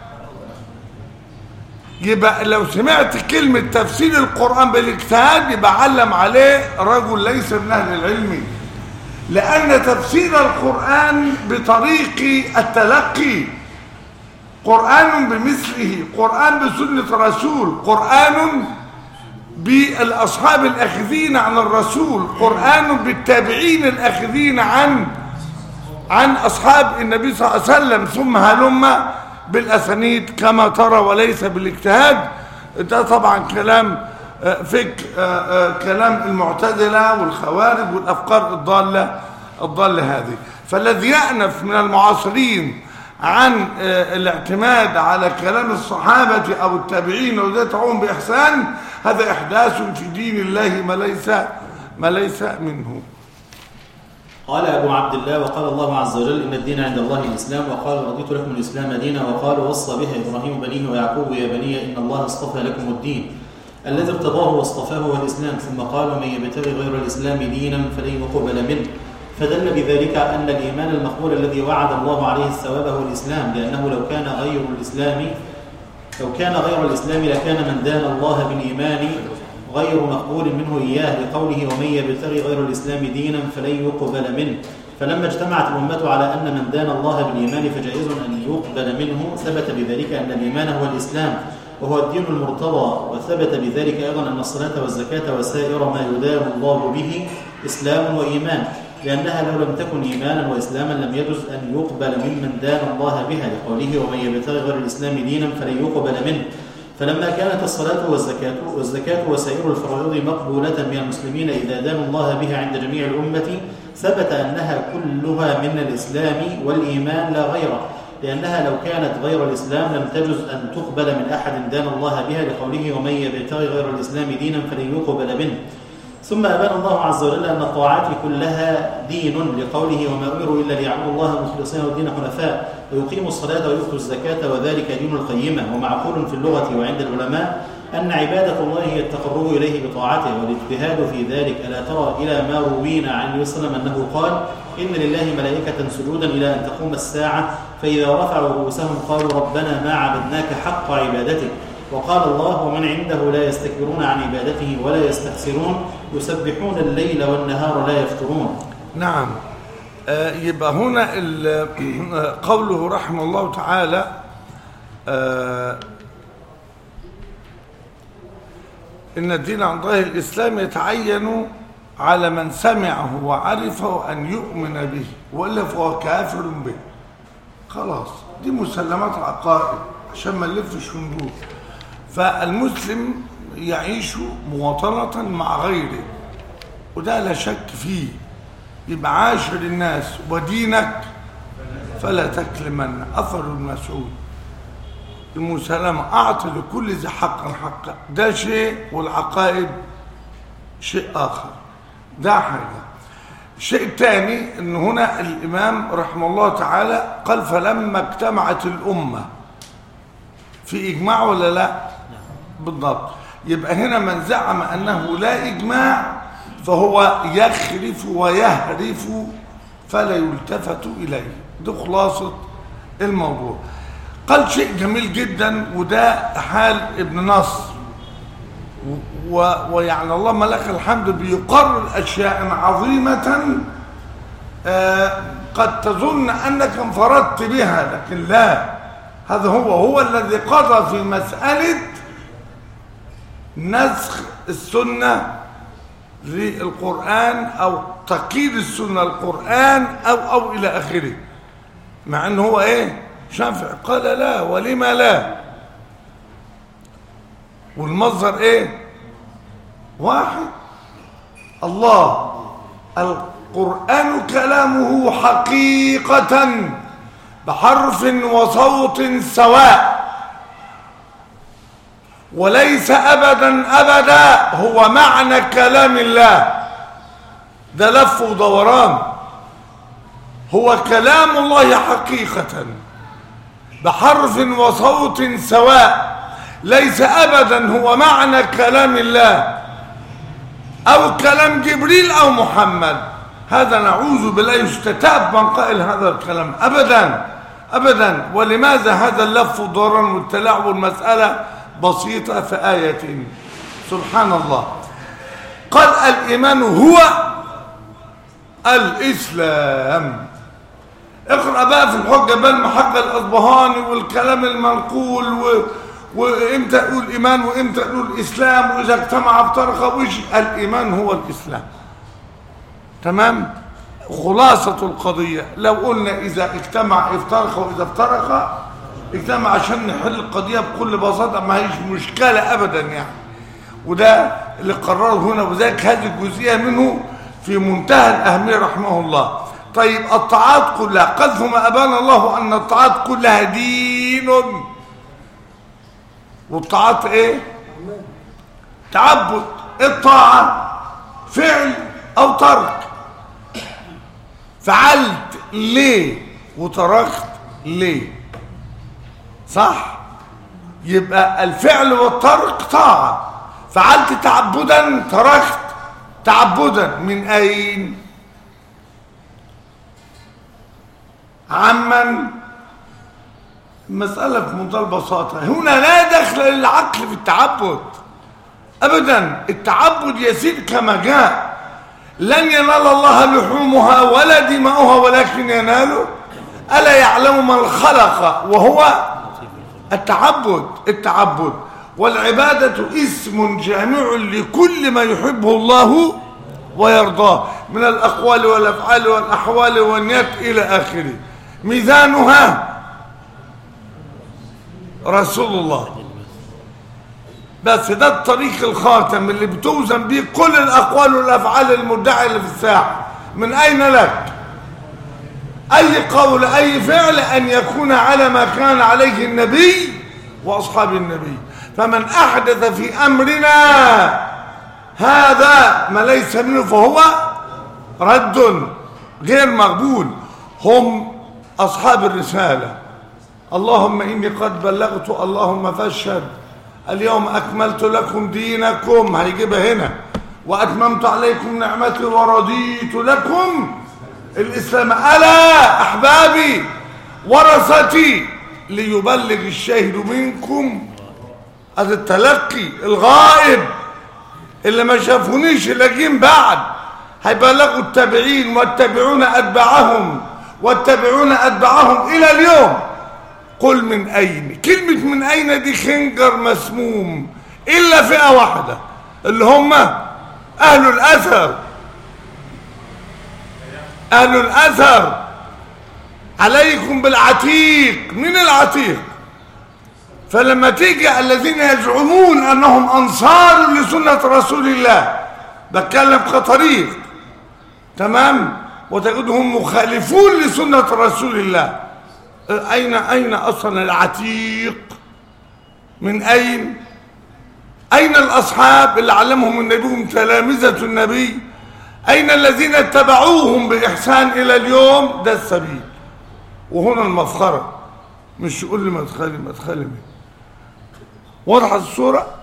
يبقى لو سمعت كلمة تفسير القرآن بالاجتهاد يبقى علم عليه رجل ليس من أهل العلم، لأن تفسير القرآن بطريق التلقي، قرآن بمثله، قرآن بسنة رسول، قرآن بالأصحاب الأخذين عن الرسول، قرآن بالتابعين الأخذين عن عن أصحاب النبي صلى الله عليه وسلم، ثم هلم بالأسانيد كما ترى وليس بالاجتهاد. ده طبعا كلام فك كلام المعتزلة والخوارج والأفكار الضالة الضالة هذه. فالذي يأنف من المعاصرين عن الاعتماد على كلام الصحابة أو التابعين وذاتهم بإحسان هذا إحداث في دين الله ما ليس ما ليس منه.
قال أبو عبد الله: وقال الله عز وجل: إن الدين عند الله الإسلام، وقال: رضيت لكم الإسلام دينا، وقال: وصى بها إبراهيم بنيه ويعقوب يا بني إن الله اصطفى لكم الدين الذي ارتضاه واصطفاه هو الإسلام، ثم قال: ومن يبتغي غير الإسلام دينا فلن يقبل منه. فدل بذلك أن الإيمان المقبول الذي وعد الله عليه الثواب هو الإسلام، لأنه لو كان غير الإسلام لو كان غير الإسلام لكان من دان الله بالإيمان غير مقبول منه إياه، لقوله: ومن يبتغي غير الإسلام دينا فلن يقبل منه. فلما اجتمعت الأمة على أن من دان الله بالإيمان فجائز أن يقبل منه، ثبت بذلك أن الإيمان هو الإسلام وهو الدين المرتضى. وثبت بذلك أيضا أن الصلاة والزكاة وسائر ما يدان الله به إسلام وإيمان، لأنها لو لم تكن إيمانا وإسلاما لم يجوز أن يقبل ممن دان الله بها، لقوله: ومن يبتغي غير الإسلام دينا فلن يقبل منه. فلما كانت الصلاة والزكاة والزكاة وسائر الفرائض مقبولة من المسلمين إذا دانوا الله بها عند جميع الأمة، ثبت أنها كلها من الإسلام والإيمان لا غيره، لأنها لو كانت غير الإسلام لم تجوز أن تقبل من أحد دان الله بها، لقوله: ومن يبتغي غير الإسلام دينا فلن يقبل منه. ثم أبان الله عز وجل أن الطاعات كلها دين، لقوله: وما أمروا إلا ليعبدوا الله مخلصين الدين حنفاء ويقيموا الصلاة ويؤتوا الزكاة وذلك دين القيمة. ومعقول في اللغة وعند العلماء أن عبادة الله هي التقرب إليه بطاعته والاجتهاد في ذلك. ألا ترى إلى ما روينا عن النبي صلى الله عليه وسلم أنه قال: إن لله ملائكة سجودا إلى أن تقوم الساعة، فإذا رفعوا رؤوسهم قالوا: ربنا ما عبدناك حق عبادتك. وقال الله: ومن عنده لا يستكبرون عن عبادته ولا يستحسرون يسبحون الليل والنهار لا يفترون.
نعم. آه يبقى هنا قوله رحمه الله تعالى: آه إن الدين عند الله الإسلام يتعين على من سمعه وعرفه أن يؤمن به، وإلا فهو كافر به. خلاص، دي مسلمات عقائد عشان ما نلفش وندور. فالمسلم يعيش مواطنة مع غيره، وده لا شك فيه. يبقى عاشر الناس ودينك فلا تكلمن. أثر المسعود المسلمة: أعطي لكل ذي حق حقه. ده شيء والعقائد شيء آخر، ده حاجة. الشيء الثاني أن هنا الإمام رحمه الله تعالى قال: فلما اجتمعت الأمة في إجماع ولا لا؟ بالضبط. يبقى هنا من زعم أنه لا إجماع فهو يخرف ويهرف فلا يلتفت إليه. دي خلاصة الموضوع. قال شيء جميل جدا، وده حال ابن نصر، ويعني اللهم لك الحمد بيقرر أشياء عظيمة آه قد تظن أنك انفردت بها، لكن لا، هذا هو هو الذي قضى في مسألة نسخ السنة للقرآن أو تقييد السنة القرآن أو أو إلى آخره، مع أنه هو إيه شافعي قال لا، ولما لا، والمصدر إيه واحد، الله. القرآن كلامه حقيقة بحرف وصوت سواء، وليس أبدا أبدا هو معنى كلام الله، ده لف ودوران، هو كلام الله حقيقة بحرف وصوت سواء، ليس أبدا هو معنى كلام الله أو كلام جبريل أو محمد. هذا نعوذ بالله يستتاب من قائل هذا الكلام أبدا أبدا. ولماذا هذا اللف والدوران والتلاعب والمسألة بسيطة في آية؟ سبحان الله. قال الإيمان هو الإسلام. اقرأ بقى في الحجة بالمحق الأصبهاني والكلام المنقول و... وإمتى يقول إيمان وإمتى يقول إسلام، وإذا اجتمع افترق، وإيش الإيمان هو الإسلام. تمام. خلاصة القضية لو قلنا إذا اجتمع افترق وإذا افترق اجتمع، عشان نحل القضية بكل بساطة، ما هيش مشكلة أبدا يعني. وده اللي قرره هنا، وذلك هذه الجزئية منه في منتهى الأهمية رحمه الله. طيب الطاعات كلها، قذف ما أبان الله أن الطاعات كلها دين، والطاعات ايه تعبد. الطاعة فعل أو ترك، فعلت ليه وتركت ليه، صح؟ يبقى الفعل والترك طاعة. فعلت تعبدا، تركت تعبدا، من أين؟ عمن؟ مسألة في منتهى البساطة. هنا لا دخل للعقل في التعبد أبدا. التعبد يسير كما جاء، لن ينال الله لحومها ولا دماؤها ولكن يناله ألا يعلم من خلق، وهو التعبد. التعبد والعبادة اسم جامع لكل ما يحبه الله ويرضاه من الأقوال والأفعال والأحوال والنيات إلى آخره. ميزانها رسول الله، بس ده الطريق الخاتم اللي بتوزن به كل الأقوال والأفعال المدعية اللي في الساحة. من أين لك أي قول أي فعل أن يكون على ما كان عليه النبي وأصحاب النبي؟ فمن أحدث في أمرنا هذا ما ليس منه فهو رد غير مقبول. هم أصحاب الرسالة. اللهم إني قد بلغت، اللهم فاشهد، اليوم أكملت لكم دينكم، هيجيبها هنا، وأتممت عليكم نعمتي ورضيت لكم الإسلام. ألا أحبابي ورثتي ليبلغ الشاهد منكم. هذا التلقي الغائب اللي ما شافونيش لاجين بعد هيبلغوا التابعين والتابعون أتباعهم والتابعون أتباعهم إلى اليوم. قل من أين؟ كلمة من أين دي خنجر مسموم، إلا فئة واحدة اللي هم أهل الأثر. أهل الأثر عليكم بالعتيق. من العتيق؟ فلما تيجي الذين يزعمون أنهم أنصار لسنة رسول الله، بتكلم كطريق، تمام، وتجدهم مخالفون لسنة رسول الله. أين أين أصلا العتيق؟ من أين؟ أين الأصحاب اللي علمهم النبي تلامذة النبي؟ أين الذين اتبعوهم بإحسان إلى اليوم؟ ده السبيل. وهنا المفخرة، مش يقول لي مدخلي مدخلي. وضحت الصورة؟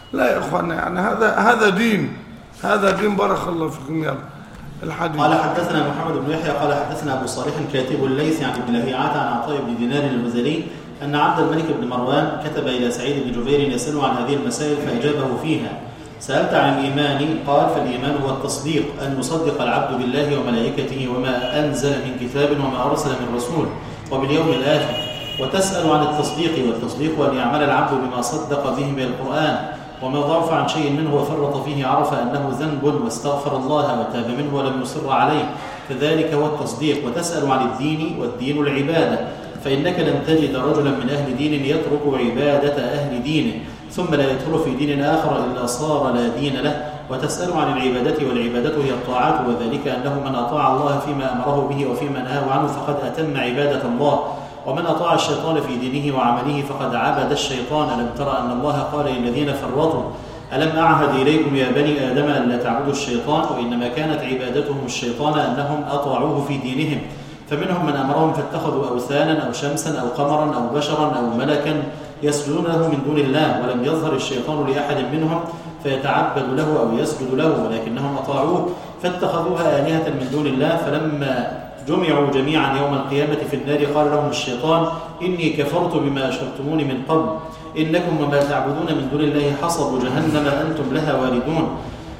لا يا اخوانا، يعني هذا هذا دين، هذا دين. بارك الله فيكم. يلا الحديث.
قال حدثنا محمد بن يحيى قال حدثنا ابو صالح كاتب الليث عن ابن لهيعة عن عطاء بن دينار البزلي ان عبد الملك بن مروان كتب الى سعيد بن جبير يسأله عن هذه المسائل فاجابه فيها. سألت عن الإيمان؟ قال فالإيمان هو التصديق، أن يصدق العبد بالله وملائكته وما أنزل من كتاب وما أرسل من رسول وباليوم الآخر. وتسأل عن التصديق، والتصديق أن يعمل العبد بما صدق به من القرآن، وما ضعف عن شيء منه وفرط فيه عرف أنه ذنب واستغفر الله وتاب منه ولم يصر عليه، فذلك هو التصديق. وتسأل عن الدين، والدين العبادة، فإنك لن تجد رجلا من أهل دين يترك عبادة أهل دينه ثم لا يدخل في دين آخر إلا صار لا دين له. وتسأل عن العبادة، والعبادة هي الطاعات، وذلك أنه من أطاع الله فيما أمره به وفيما نهاه عنه فقد أتم عبادة الله، ومن أطاع الشيطان في دينه وعمله فقد عبد الشيطان. ألم ترى أن الله قال للذين فرطوا ألم أعهد إليكم يا بني آدم أن لا تعبدوا الشيطان؟ وإنما كانت عبادتهم الشيطان أنهم أطاعوه في دينهم، فمنهم من أمرهم فاتخذوا أوثانا أو شمسا أو قمرا أو بشرا أو ملكا يسجدون له من دون الله، ولم يظهر الشيطان لأحد منهم فيتعبد له أو يسجد له، ولكنهم أطاعوه فاتخذوها آلهة من دون الله. فلما جمعوا جميعا يوم القيامة في النار قال لهم الشيطان إني كفرت بما أشركتموني من قبل، إنكم وما تعبدون من دون الله حصب جهنم أنتم لها واردون.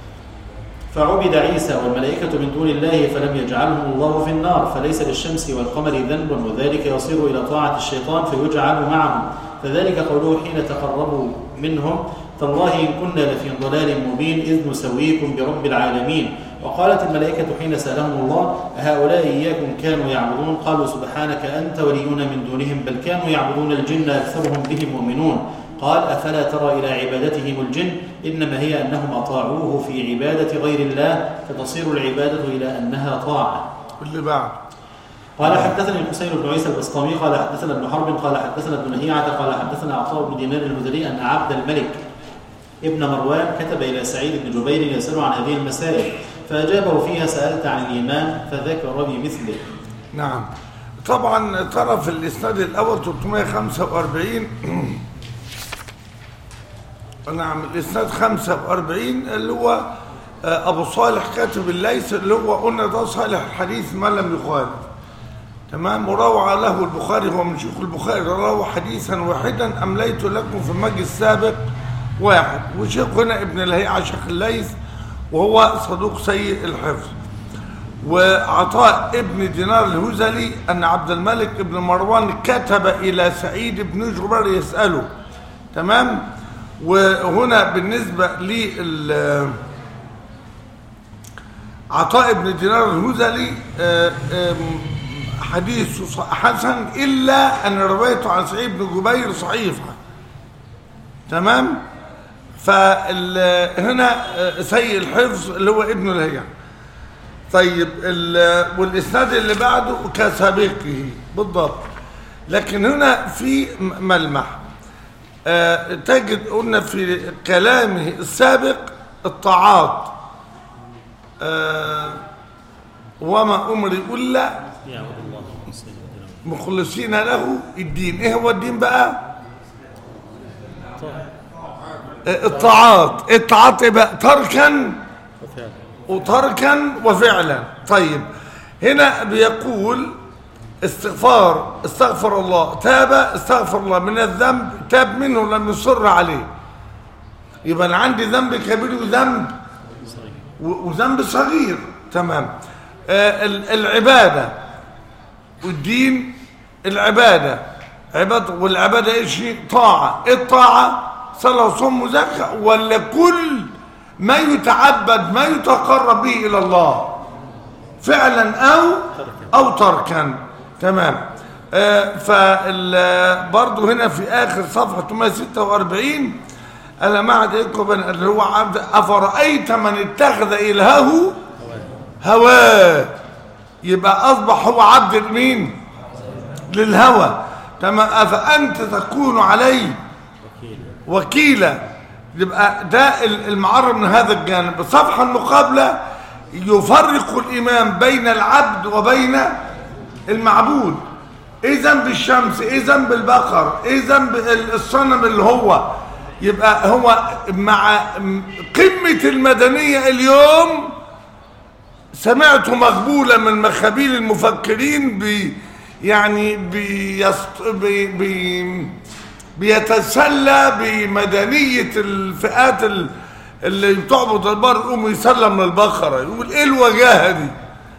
فعبد عيسى والملائكة من دون الله فلم يجعلهم الله في النار، فليس للشمس والقمر ذنب، وذلك يصير إلى طاعة الشيطان فيجعل معهم. فذلك قوله حين تقربوا منهم تالله إن كنا لفي ضلال مبين إذ نسويكم برب العالمين. وقالت الملائكة حين سألهم الله أهؤلاء إياكم كانوا يعبدون؟ قالوا سبحانك أنت ولينا من دونهم بل كانوا يعبدون الجن أكثرهم بهم مؤمنون. قال أفلا ترى إلى عبادتهم الجن إنما هي أنهم أطاعوه في عبادة غير الله فتصير العبادة إلى أنها طاعة.
اللي بعد
قال حدثنا الحسين بن عيسى البسطامي قال حدثنا ابن حرب قال حدثنا ابن لهيعة قال حدثنا عطاء بن دينار البزلي أن عبد الملك ابن مروان كتب إلى سعيد بن جبير يسأله عن هذه المسائل فأجابه فيها سألت عن الإيمان فذكر بمثله.
نعم. طبعا ترى في الإسناد الأول ثلاثمائة وخمسة وأربعين نعم الإسناد خمسة وأربعين اللي هو أبو صالح كاتب الليث اللي هو قلنا ده صالح الحديث ما لم يخالف، تمام. وروى له البخاري، هو من شيوخ البخاري، روى حديثا واحدا أمليت لكم في المجلس السابق واحد. وشيخ هنا ابن لهيعة شيخ الليث وهو صدوق سيء الحفظ. وعطاء ابن دينار الهزلي أن عبد الملك ابن مروان كتب إلى سعيد بن جبير يسأله، تمام. وهنا بالنسبة لل عطاء ابن دينار الهزلي حديث حسن إلا أن روايته عن سعيد بن جبير صحيحة، تمام. فهنا سيء الحفظ اللي هو ابن لهيعة. طيب والإسناد اللي بعده كسابقه بالضبط، لكن هنا في ملمح أه تجد قلنا في كلامه السابق الطاعات أه وما أمر إلا مخلصين له الدين. إيه هو الدين بقى؟ الطاعات. الطاعات بقى تركا وتركا وفعلا. طيب هنا بيقول استغفار استغفر الله، تاب استغفر الله من الذنب، تاب منه لم يصر عليه. يبقى أنا عندي ذنب كبير وذنب وذنب صغير، تمام. آه العبادة والدين، العبادة عبادة، والعبادة ايش؟ طاعة. الطاعة صلاة وصوم وزكاة، ولا كل ما يتعبد ما يتقرب به إلى الله فعلا أو أو تركا، تمام. آه فبرضه هنا في آخر صفحة ثلاثمائة وستة وأربعين ألا ما عليكم اللي هو عبد أفرأيت من اتخذ إلهه هواه، يبقى أصبح هو عبد مين؟ للهوى، تمام. أفأنت تكون عليه وكيلا، يبقى ده المعرض من هذا الجانب. الصفحة المقابلة يفرق الإمام بين العبد وبين المعبود. إيه ذنب الشمس؟ إيه ذنب البقر؟ إيه ذنب الصنم اللي هو يبقى هو مع قمة المدنية اليوم سمعت مقبولة من مخابيل المفكرين بي يعني بيست بي بي بيتسلى بمدنية الفئات اللي بتعبد البقر، يقوم يسلم للبقرة، يقول ايه الوجاهة دي؟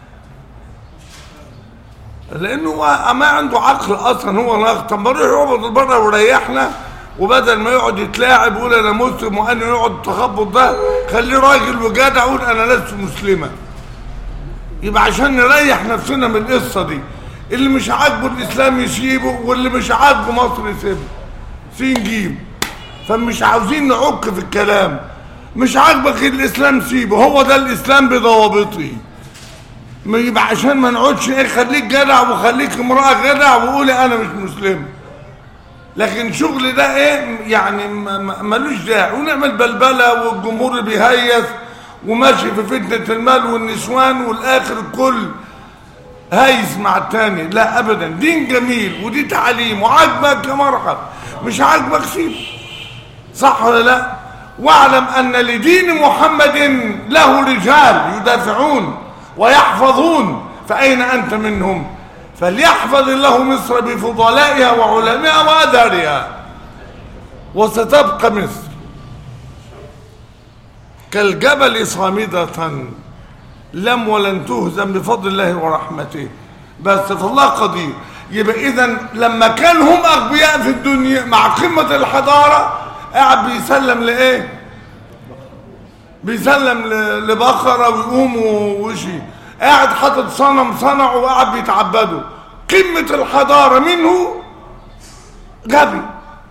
لانه هو ما عنده عقل اصلا، هو ناقص. طب ما نروح يعبد البقرة وريحنا، وبدل ما يقعد يتلاعب ويقول انا مسلم وانه يقعد التخبط ده، خليه راجل وجدع يقول انا لست مسلما. يبقى عشان نريح نفسنا من القصه دي، اللي مش عاجبه الاسلام يسيبه، واللي مش عاجبه مصر يسيبه. سين جيم. فمش عاوزين نعك في الكلام. مش عاجبك الاسلام سيبه، هو ده الاسلام بضوابطه. يبقى عشان ما نقعدش ايه، خليك جدع وخليك امراه جدع وقولي انا مش مسلم. لكن شغل ده ايه يعني ملوش داعي، ونعمل بلبله والجمهور بيهيس وماشي في فتنه المال والنسوان، والاخر الكل هايس مع التاني. لا ابدا، دين جميل ودي تعليم، وعاجبك يا مرحب، مش عاجبك سيب. صح ولا لا؟ واعلم ان لدين محمد له رجال يدافعون ويحفظون، فاين انت منهم؟ فليحفظ الله مصر بفضلائها وعلمائها وأدارها، وستبقى مصر كالجبل صامدة لم ولن تهزم بفضل الله ورحمته. بس فالله قدير. يبقى إذن لما كان هم أغبياء في الدنيا مع قمة الحضارة، قاعد بيسلم لإيه؟ بيسلم لبقرة ويقوم وشي، قاعد حاطط صنم صنعه وقاعد بيتعبده. قمة الحضارة منه غبي،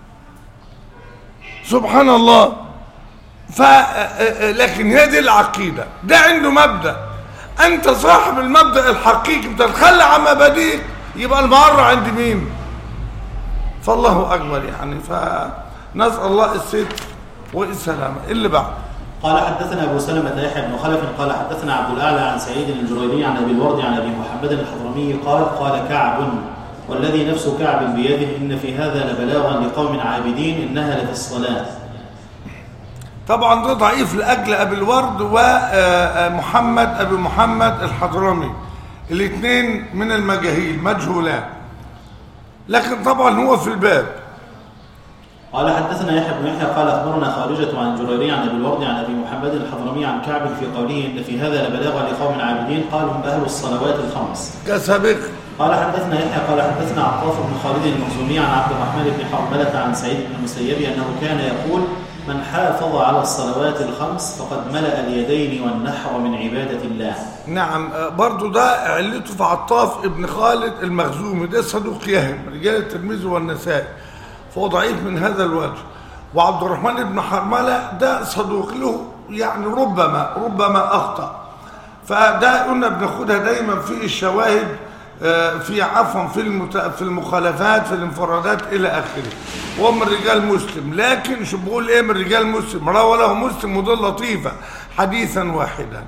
سبحان الله. ف لكن هذه العقيدة، ده عنده مبدأ. أنت صاحب المبدأ الحقيقي، بتتخلى عن مبادئك، يبقى المعرة عند مين؟ فالله أكبر يعني. فنسأل الله الستر والسلامة. اللي بعد
قال حدثنا أبو سلمة يحيى بن خلف قال حدثنا عبد الأعلى عن سعيد الجريري عن أبي الورد عن أبي محمد الحضرمي قال قال كعب والذي نفس كعب بيده إن في هذا لبلاغا لقوم عابدين إنها لفي الصلاة.
طبعا ده ضعيف لأجل أبي الورد ومحمد أبي محمد الحضرمي، الاثنين من المجاهيل مجهولان، لكن طبعا هو في الباب.
قال حدثنا يحيى بن يحيى قال اخبرنا خارجة عن الجريري عن ابي الورد عن ابي محمد الحضرمي عن كعب في قوله ان في هذا لبلاغا لقوم عابدين قال هم اهل الصلوات الخمس
كسابق.
قال حدثنا يحيى قال حدثنا عطاف بن خالد المخزومي عن عبد الرحمن بن حرملة عن سعيد بن المسيب انه كان يقول من حافظ على الصلوات الخمس فقد ملأ اليدين والنحر من عبادة الله.
نعم، برضو ده علته في عطاف ابن خالد المخزومي، ده صدوق يهم رجال الترمذي والنسائي، فهو ضعيف من هذا الوجه. وعبد الرحمن بن حرملة ده صدوق له يعني ربما ربما أخطأ، فده قلنا بناخدها دايما في الشواهد، في عفوا في في المخالفات في الانفرادات إلى آخره. هو من رجال مسلم، لكن شو بقول إيه من رجال مسلم؟ روى له مسلم ودي لطيفة حديثا واحدا.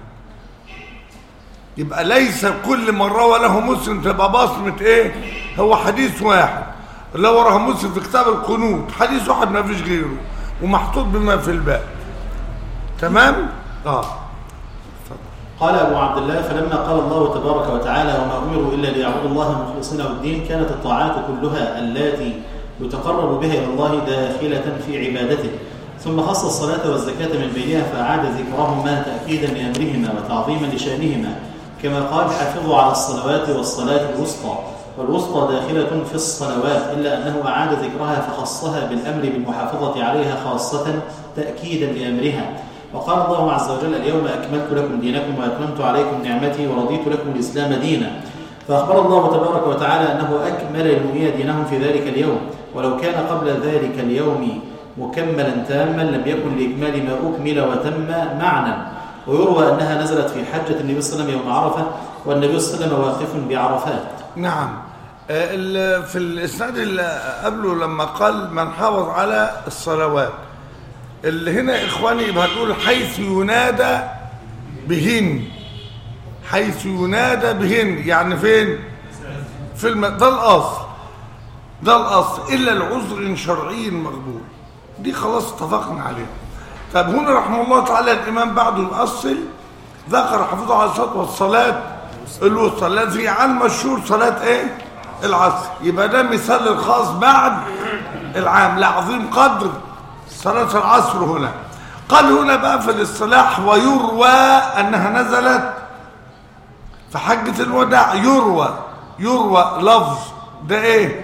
يبقى ليس كل من روى له مسلم تبقى بصمة إيه؟ هو حديث واحد. اللي وراه مسلم في كتاب القنوت حديث واحد ما فيش غيره ومحطوط بما في الباب. تمام؟ اه.
قال أبو عبد الله فلما قال الله تبارك وتعالى وما أمروا إلا ليعبدوا الله مخلصين له الدين كانت الطاعات كلها التي يتقرب بها إلى الله داخلة في عبادته، ثم خص الصلاة والزكاة من بينها فأعاد ذكرهما تأكيدا لأمرهما وتعظيما لشأنهما، كما قال حافظوا على الصلوات والصلاة الوسطى، والوسطى داخلة في الصلوات، إلا أنه أعاد ذكرها فخصها بالأمر بالمحافظة عليها خاصة تأكيدا لأمرها. وقال الله عز وجل اليوم أكملت لكم دينكم وأتممت عليكم نعمتي ورضيت لكم الإسلام دينا. فأخبر الله تبارك وتعالى أنه أكمل المؤمنين دينهم في ذلك اليوم، ولو كان قبل ذلك اليوم مكملا تاما لم يكن لإكمال ما أكمل وتم معنى. ويروى أنها نزلت في حجة النبي صلى الله عليه وسلم يوم عرفة، والنبي صلى الله عليه وسلم واقف بعرفات.
نعم. في الإسناد اللي قبله لما قال من حافظ على الصلوات، اللي هنا إخواني يبقى تقول حيث ينادى بهن، حيث ينادى بهن يعني فين؟ في الم... ده الأصل، ده الأصل إلا العذر شرعي مقبول. دي خلاص اتفقنا عليها. طب هنا رحمه الله تعالى الإمام بعده يؤصل ذكر حفظه على الصلاة والصلاة الوسطى الذي عن مشهور صلاة ايه العصر. يبقى ده مثال الخاص بعد العام لعظيم قدر صلاة العصر. هنا قال هنا بقى في الاصطلاح ويروى أنها نزلت في حجة الوداع. يروى يروى لفظ ده ايه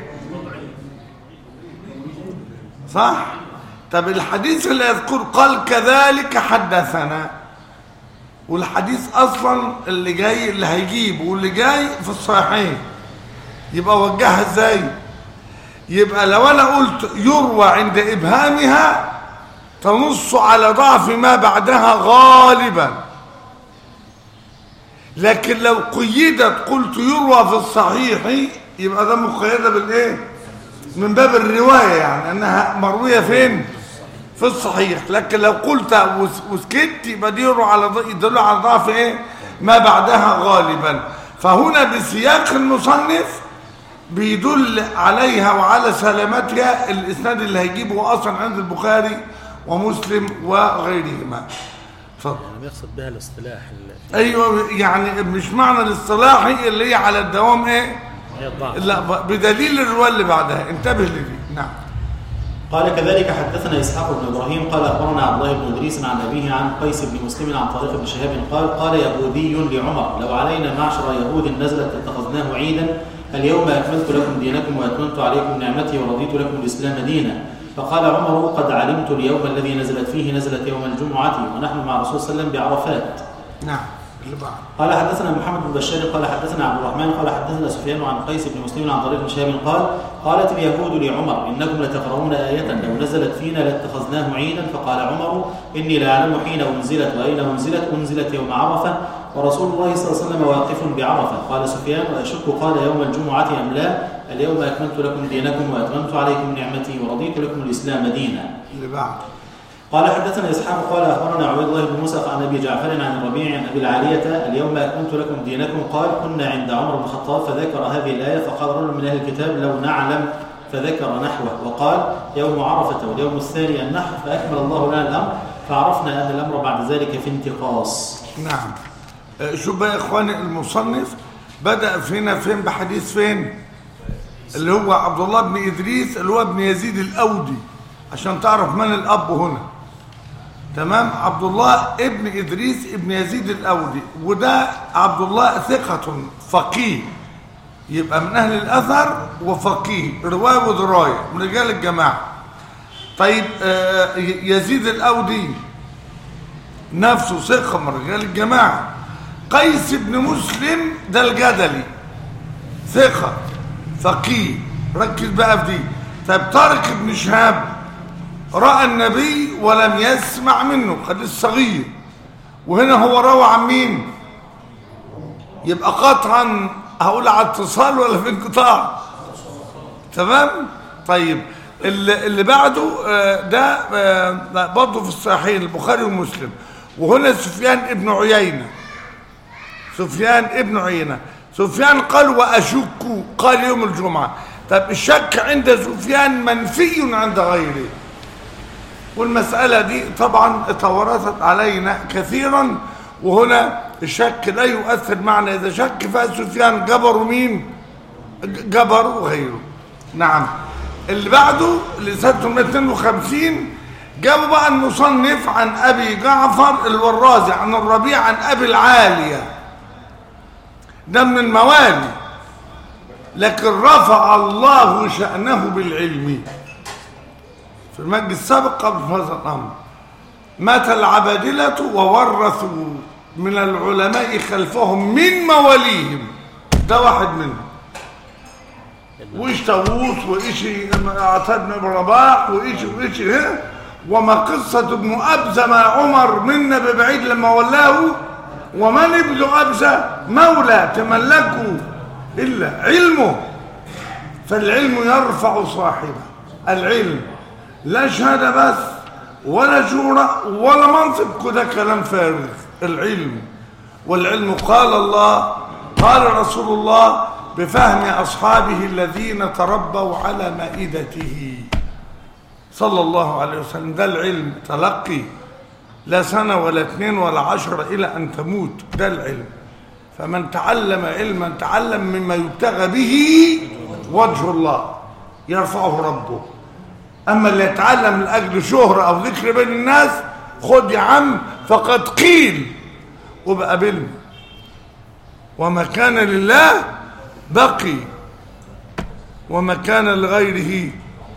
صح. طب الحديث اللي يذكر قال كذلك حدثنا، والحديث اصلا اللي جاي اللي هيجيبه واللي جاي في الصحيحين، يبقى وجهها ازاي؟ يبقى لو انا قلت يروى عند ابهامها تنص على ضعف ما بعدها غالبا، لكن لو قيدت قلت يروى في الصحيح يبقى ده مقيده بالايه؟ من باب الروايه، يعني انها مرويه فين؟ في الصحيح. لكن لو قلت وسكت يبقى دي يروى على يدل على ضعف ايه؟ ما بعدها غالبا. فهنا بسياق المصنف بيدل عليها وعلى سلامتها الاسناد اللي هيجيبه اصلا عند البخاري ومسلم وغيرهما. اتفضل.
يعني يقصد بها الاصطلاح.
ايوه يعني مش معنى الاصطلاحي اللي هي على الدوام ايه؟
هي الضعف.
لا بدليل الروايه اللي بعدها. انتبه لدي. نعم.
قال كذلك حدثنا اسحاق بن ابراهيم قال اخبرنا عبد الله بن ادريس عن ابيه عن قيس بن مسلم عن طارق بن شهاب قال قال يهودي لعمر لو علينا معشر يهود نزلت اتخذناه عيدا اليوم اكملت لكم دينكم واتممت عليكم نعمتي ورضيت لكم الاسلام دينا. فقال عمر قد علمت اليوم الذي نزلت فيه نزلت يوم الجمعه ونحن مع الرسول صلى الله عليه وسلم بعرفات.
نعم. اللي بعد.
قال حدثنا محمد بن بشار قال حدثنا عبد الرحمن قال حدثنا سفيان عن قيس بن مسلم عن طريق بن شهاب قال قالت اليهود لعمر انكم لتقرؤون آية لو نزلت فينا لاتخذناه عيدا. فقال عمر اني لا اعلم حين انزلت واين انزلت انزلت يوم عرفه ورسول الله صلى الله عليه وسلم واقف بعرفه. قال سفيان واشك قال يوم الجمعه ام لا اليوم اكملت لكم دينكم واتممت عليكم نعمتي ورضيت لكم الاسلام دينا.
اللي بعد.
قال حدثنا اسحاق قال اخبرنا عبيد الله بن موسى عن ابي جعفر عن الربيع عن ابي العاليه اليوم اكملت لكم دينكم. قال كنا عند عمر بن الخطاب فذكر هذه الايه فقال رجل من اهل الكتاب لو نعلم فذكر نحوه. وقال يوم عرفه واليوم الثاني النحر فاكمل الله لنا الامر فعرفنا ان الامر بعد ذلك في انتقاص.
نعم. شوف بقى يا اخواني المصنف بدا فينا فين بحديث فين اللي هو عبد الله بن ادريس اللي هو ابن يزيد الاودي عشان تعرف من الاب هنا. تمام. عبد الله ابن ادريس ابن يزيد الاودي، وده عبد الله ثقة فقيه، يبقى من اهل الاثر وفقيه روايه ودرايه من رجال الجماعه. طيب آه يزيد الاودي نفسه ثقة من رجال الجماعه. قيس بن مسلم ده الجدلي ثقة فقيه، ركز بقى في دي. طيب طارق بن شهاب رأى النبي ولم يسمع منه قد الصغير، وهنا هو روى عن مين؟ يبقى قطعا هقول على اتصال ولا في انقطاع؟ تمام. طيب اللي, اللي بعده ده برضه في الصحيحين البخاري ومسلم. وهنا سفيان ابن عيينة سفيان ابن عيينة سفيان قال وأشك قال يوم الجمعة. طب الشك عند سفيان منفي عند غيره، والمسألة دي طبعا تورثت علينا كثيرا. وهنا الشك لا يؤثر معنا، إذا شك فسفيان جبر مين؟ جبر وغيره. نعم. اللي بعده اللي سنة اثنين وخمسين جابوا بقى المصنف عن أبي جعفر الورازي عن الربيع عن أبي العالية، ده من الموالي، لكن رفع الله شأنه بالعلم في المجلس السابق قبل هذا الأمر. مات العبادلة وورثوا من العلماء خلفهم من مواليهم، ده واحد منهم. وإيش طاووس وإيش عتاد بن رباح وإيش وإيش ها. وما قصة ابن أبزة مع عمر منا ببعيد لما ولاه، ومن ابن أبزة مولى تملكه إلا علمه. فالعلم يرفع صاحبه، العلم لا شهادة بس ولا شورى ولا منصب، كده كلام فارغ. العلم، والعلم قال الله قال رسول الله بفهم أصحابه الذين تربوا على مائدته صلى الله عليه وسلم. ده العلم، تلقي لا سنة ولا اثنين ولا عشرة إلى أن تموت، ده العلم. فمن تعلم علما تعلم مما يبتغى به وجه الله يرفعه ربه. أما اللي يتعلم من أجل شهرة أو ذكر بين الناس، خد يا عم فقد قيل وبقى بلم. وما كان لله بقي وما كان لغيره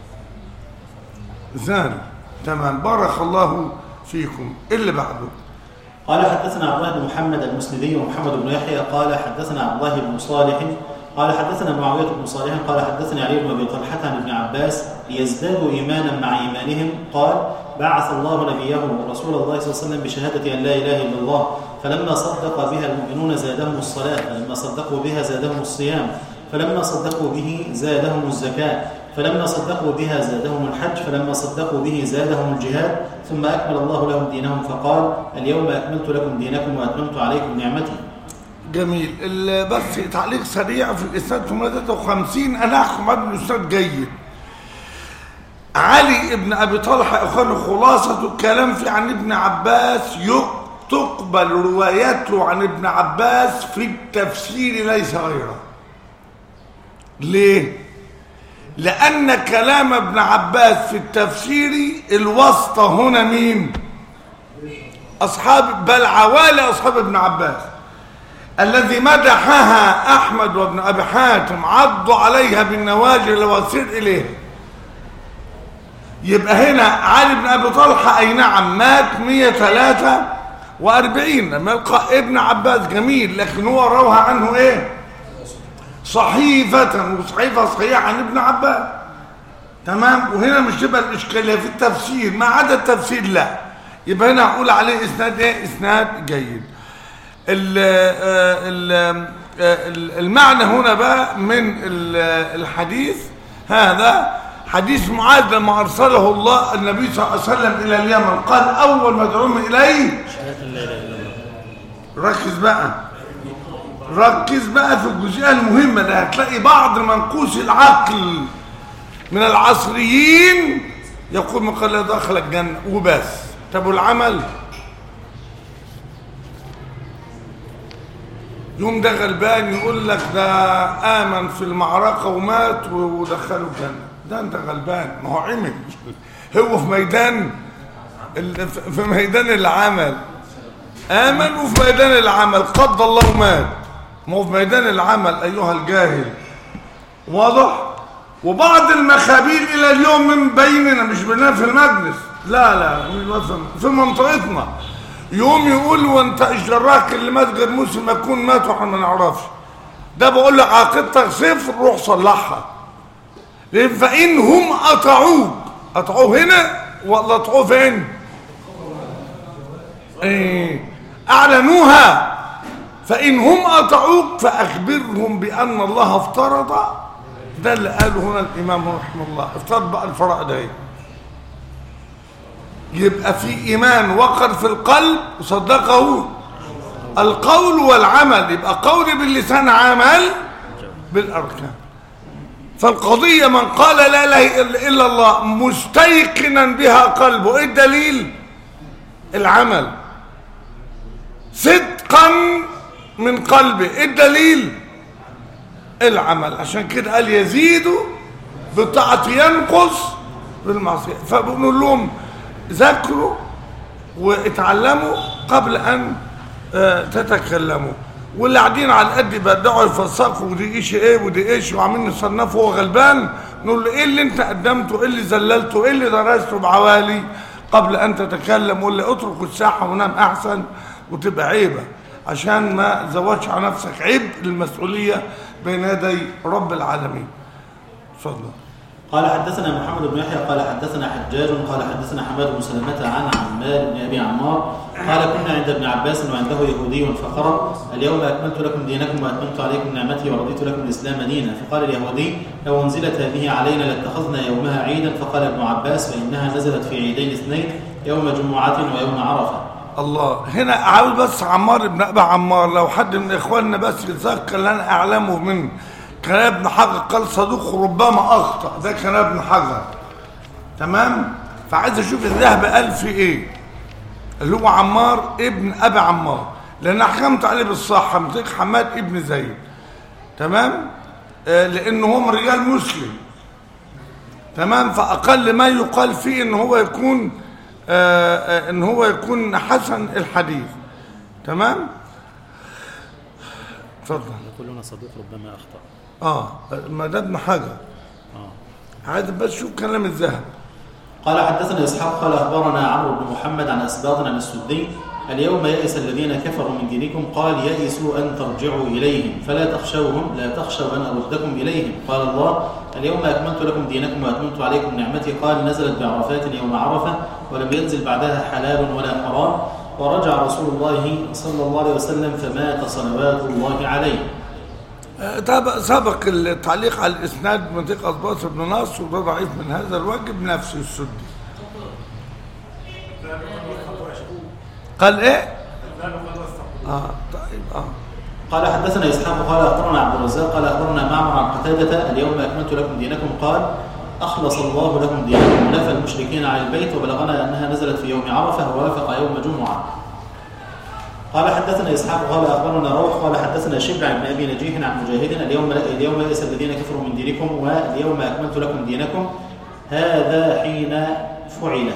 زان. تمام، بارك الله فيكم. اللي بعده
قال حدثنا عبد الله بن محمد المسندي ومحمد بن يحيى قال حدثنا عبد الله بن صالح قال حدثنا معاوية بن صالح قال حدثني علي بن ابي طلحة عن ابن عباس ليزدادوا ايمانا مع ايمانهم قال بعث الله نبيه رسول الله صلى الله عليه وسلم بشهادة ان لا اله الا الله، فلما صدق بها المؤمنون زادهم الصلاة، فلما صدقوا بها زادهم الصيام، فلما صدقوا به زادهم الزكاة، فلما صدقوا بها زادهم الحج، فلما صدقوا به زادهم الجهاد، ثم أكمل الله لهم دينهم فقال اليوم أكملت لكم دينكم وأتممت عليكم نعمتي.
جميل. بس تعليق سريع في الإسناد ثلاثة وخمسين، أنا أحكم ابن الأستاذ جيد. علي ابن أبي طلحة أخوانه خلاصة الكلام في عن ابن عباس، تقبل روايته عن ابن عباس في التفسير ليس غيره. ليه؟ لأن كلام ابن عباس في التفسير الواسطة هنا مين؟ أصحاب، بل عوالي أصحاب ابن عباس الذي مدحها أحمد وابن أبي حاتم عضوا عليها بالنواجذ وسير إليه. يبقى هنا علي بن أبي طلحة أي نعم مات مئة وثلاثة وأربعين لما يلقى ابن عباس، جميل، لكن هو روى عنه إيه؟ صحيفة، وصحيفة صحيحة عن ابن عباس. تمام. وهنا مش تبقى الإشكالية في التفسير، ما عدا التفسير لا، يبقى هنا أقول عليه إسناد إيه؟ إسناد جيد. ال ال المعنى هنا بقى من الحديث هذا حديث معاذ لما أرسله الله النبي صلى الله عليه وسلم إلى اليمن، قال أول ما دعوهم إليه ركز بقى ركز بقى في الجزئية المهمة ده. هتلاقي بعض منقوص العقل من العصريين يقول من قال دخل الجنة وبس. طب والعمل؟ يوم ده غلبان يقول لك ده آمن في المعركة ومات ودخله الجنة، ده انت غلبان. ما هو عمل هو في ميدان في ميدان العمل آمن، وفي ميدان العمل قضى الله مات. ما هو في ميدان العمل أيها الجاهل، واضح؟ وبعض المخابيل إلى اليوم من بيننا، مش بيننا في المجلس، لا لا في منطقتنا، يوم يقول وانت ايش دراك اللي مات غير مسلم يكون مات واحنا ما نعرفش. ده بقول لك عقيدتك صفر، روح صلحها. لان فان هم اطاعوك، اطاعوه هنا ولا اطاعوه فين؟ ايه اعلنوها. فان هم اطاعوك فاخبرهم بان الله افترض، ده اللي قاله هنا الامام رحمه الله، افترض بقى الفرائض اهي. يبقى في إيمان وقر في القلب وصدقه القول والعمل، يبقى قول باللسان عمل بالأركان. فالقضية من قال لا إله إلا الله مستيقنا بها قلبه، إيه الدليل؟ العمل. صدقا من قلبه، إيه الدليل؟ العمل. عشان كده قال يزيد بالطاعة ينقص بالمعصية. فبنقول لهم ذاكروا واتعلموا قبل ان تتكلموا. واللي قاعدين على القد بدعوا يفسقوا ودي ايش ايه ودي ايش وعاملين يصنفوا هو غلبان، نقول له ايه اللي انت قدمته، ايه اللي زللته، ايه اللي درسته بعوالي قبل ان تتكلم. واللي اترك الساحه ونام احسن، وتبقى عيبه عشان ما تزودش على نفسك عبء المسؤوليه بين يدي رب العالمين. اتفضل.
قال حدثنا محمد بن يحيى قال حدثنا حجاج قال حدثنا حماد بن سلمة عن عمار بن ابي عمار قال كنا عند ابن عباس وعنده يهودي فقرأ اليوم اكملت لكم دينكم واتممت عليكم نعمتي ورضيت لكم الاسلام دينا. فقال اليهودي لو انزلت هذه علينا لاتخذنا يومها عيدا. فقال ابن عباس فانها نزلت في عيدين اثنين، يوم جمعة ويوم عرفة.
الله. هنا عاوز بس عمار بن ابي عمار، لو حد من اخواننا بس يتذكر اللي انا اعلمه من كلام ابن حجر، قال صدوق ربما اخطا، ده كلام ابن حجر. تمام. فعايز اشوف الذهب قال في ايه اللي هو عمار ابن ابي عمار، لان حكمت عليه بالصحه من حماد ابن زيد. تمام. آه لانه هو من رجال مسلم. تمام. فاقل ما يقال فيه ان هو يكون آه آه ان هو يكون حسن الحديث. تمام. اتفضل.
كلنا صديق ربما اخطا.
اه ما ده ابن حجر.
اه
عايز بس شوف كلام الذهب.
قال حدثنا اسحاق قال اخبرنا عمرو بن محمد عن اسباط عن السدي اليوم يئس الذين كفروا من دينكم قال يئسوا ان ترجعوا اليهم فلا تخشوهم لا تخشوا ان اردكم اليهم. قال الله اليوم اكملت لكم دينكم واتممت عليكم نعمتي. قال نزلت بعرفات يوم عرفه ولم ينزل بعدها حلال ولا حرام. ورجع رسول الله صلى الله عليه وسلم فمات صلوات الله عليه.
سبق التعليق على الاسناد من ثقة أسباط بن نصر وده ضعيف من هذا الوجه بنفس السدي. قال ايه؟ اه طيب اه
قال حدثنا اسحاق قال اخبرنا عبد الرزاق قال اخبرنا معمر عن قتادة اليوم اكملت لكم دينكم قال اخلص الله لكم دينكم ونفى المشركين عن البيت وبلغنا انها نزلت في يوم عرفه ووافق يوم جمعه. قال حدثنا اسحاق قال اخبرنا روح قال حدثنا شبع بن ابي نجيح عن مجاهد اليوم اليوم يئس الذين كفروا من دينكم واليوم اكملت لكم دينكم هذا حين فعلت.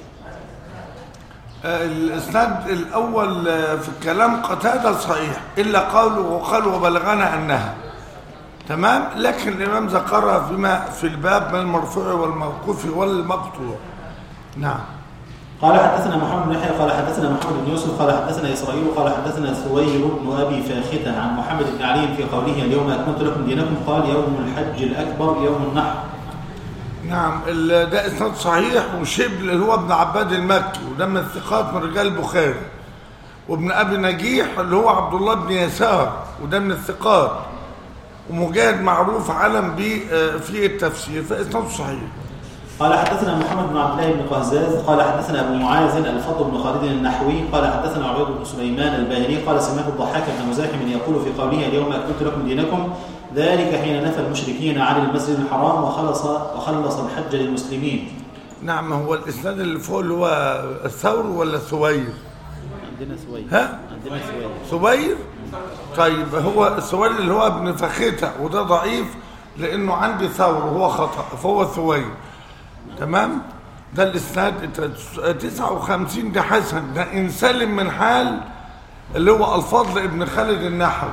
الاسناد الاول في الكلام قتادة صحيح الا قوله وقال وبلغنا انها. تمام. لكن الامام ذكرها فيما في الباب من المرفوع والموقوف والمقطوع. نعم.
قال حدثنا محمد بن يحيى قال حدثنا محمد بن يوسف قال حدثنا اسرائيل قال حدثنا ثوير بن ابي فاخته عن محمد بن علي في قوله اليوم اكملت لكم دينكم قال يوم الحج الاكبر يوم النحر.
نعم. ده اسناد صحيح. وشبل اللي هو ابن عباد المكي وده من الثقات من رجال البخاري. وابن ابي نجيح اللي هو عبد الله بن يسار وده من الثقات. ومجاهد معروف علم به في التفسير فاسناد صحيح.
قال حدثنا محمد بن عبد الله بن قهزاز قال حدثنا ابو معاذ الفضل بن خالد النحوي قال حدثنا عبيد بن سليمان الباهلي قال سمعت الضحاك بن مزاحم يقول في قوله اليوم اكملت لكم دينكم ذلك حين نفى المشركين عن المسجد الحرام وخلص وخلص الحج للمسلمين.
نعم. هو الاسناد اللي فوق اللي هو الثور ولا ثوير؟
عندنا ثوير.
ها؟
عندنا ثوير.
ثوير. طيب هو الثوير اللي هو ابن فخته وده ضعيف لانه عندي ثور وهو خطأ فهو ثوير. تمام. ده الاسناد تسعة وخمسين ده حسن. ده ان سلم من حال اللي هو الفضل ابن خالد النحوي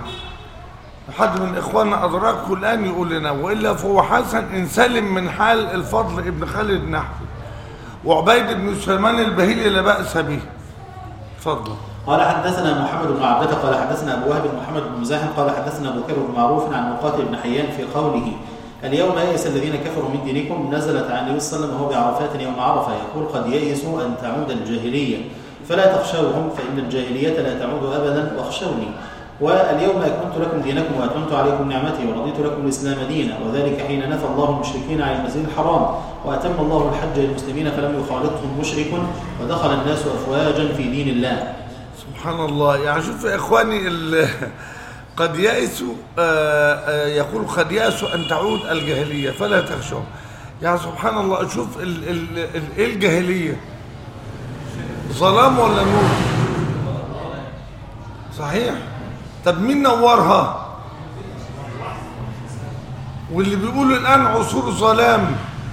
حد من اخواننا ادركه الان يقول لنا والا فهو حسن ان سلم من حال الفضل ابن خالد النحوي. وعبيد بن سليمان البهيلي لا باس به. اتفضل.
قال حدثنا محمد بن عبده قال حدثنا ابو وهب محمد بن مزاحم قال حدثنا بكير بن معروف عن مقاتل بن حيان في قوله اليوم يئس الذين كفروا من دينكم نزلت عن النبي صلى الله عليه وسلم وهو بعرفات يوم عرفه يقول قد يئسوا ان تعود الجاهليه فلا تخشوهم فان الجاهليه لا تعود ابدا واخشوني. واليوم اكملت لكم دينكم واتممت عليكم نعمتي ورضيت لكم الاسلام دينا وذلك حين نفى الله المشركين عن المسجد الحرام واتم الله الحج للمسلمين فلم يخالطهم مشرك ودخل الناس افواجا في دين الله.
سبحان الله. يعني شوف يا اخواني قد يئسوا يقول قد يئسوا ان تعود الجاهليه فلا تخشوا. يعني سبحان الله. شوف ايه الجاهليه ظلام ولا نور؟ صحيح. طب مين نورها؟ واللي بيقولوا الان عصور ظلام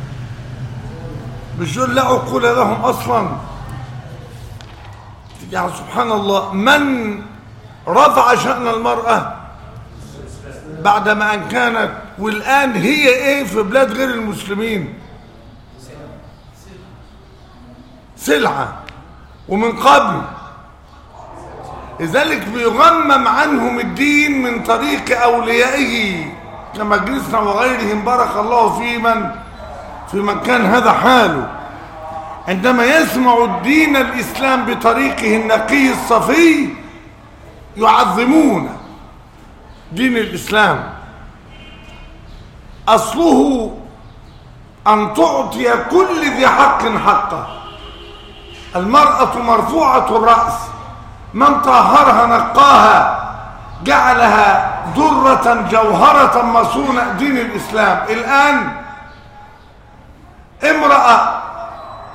مش دول لا عقول لهم اصلا. يعني سبحان الله. من رفع شأن المرأة بعدما ان كانت والان هي ايه في بلاد غير المسلمين؟ سلعة. ومن قبل لذلك بيغمم عنهم الدين من طريق أوليائه كمجلسنا وغيرهم بارك الله في من في من كان هذا حاله عندما يسمع الدين الإسلام بطريقه النقي الصفي يعظمون دين الإسلام. أصله أن تعطي كل ذي حق حقه. المرأة مرفوعة الرأس من طهرها نقاها جعلها درة جوهرة مصونة دين الإسلام. الآن امرأة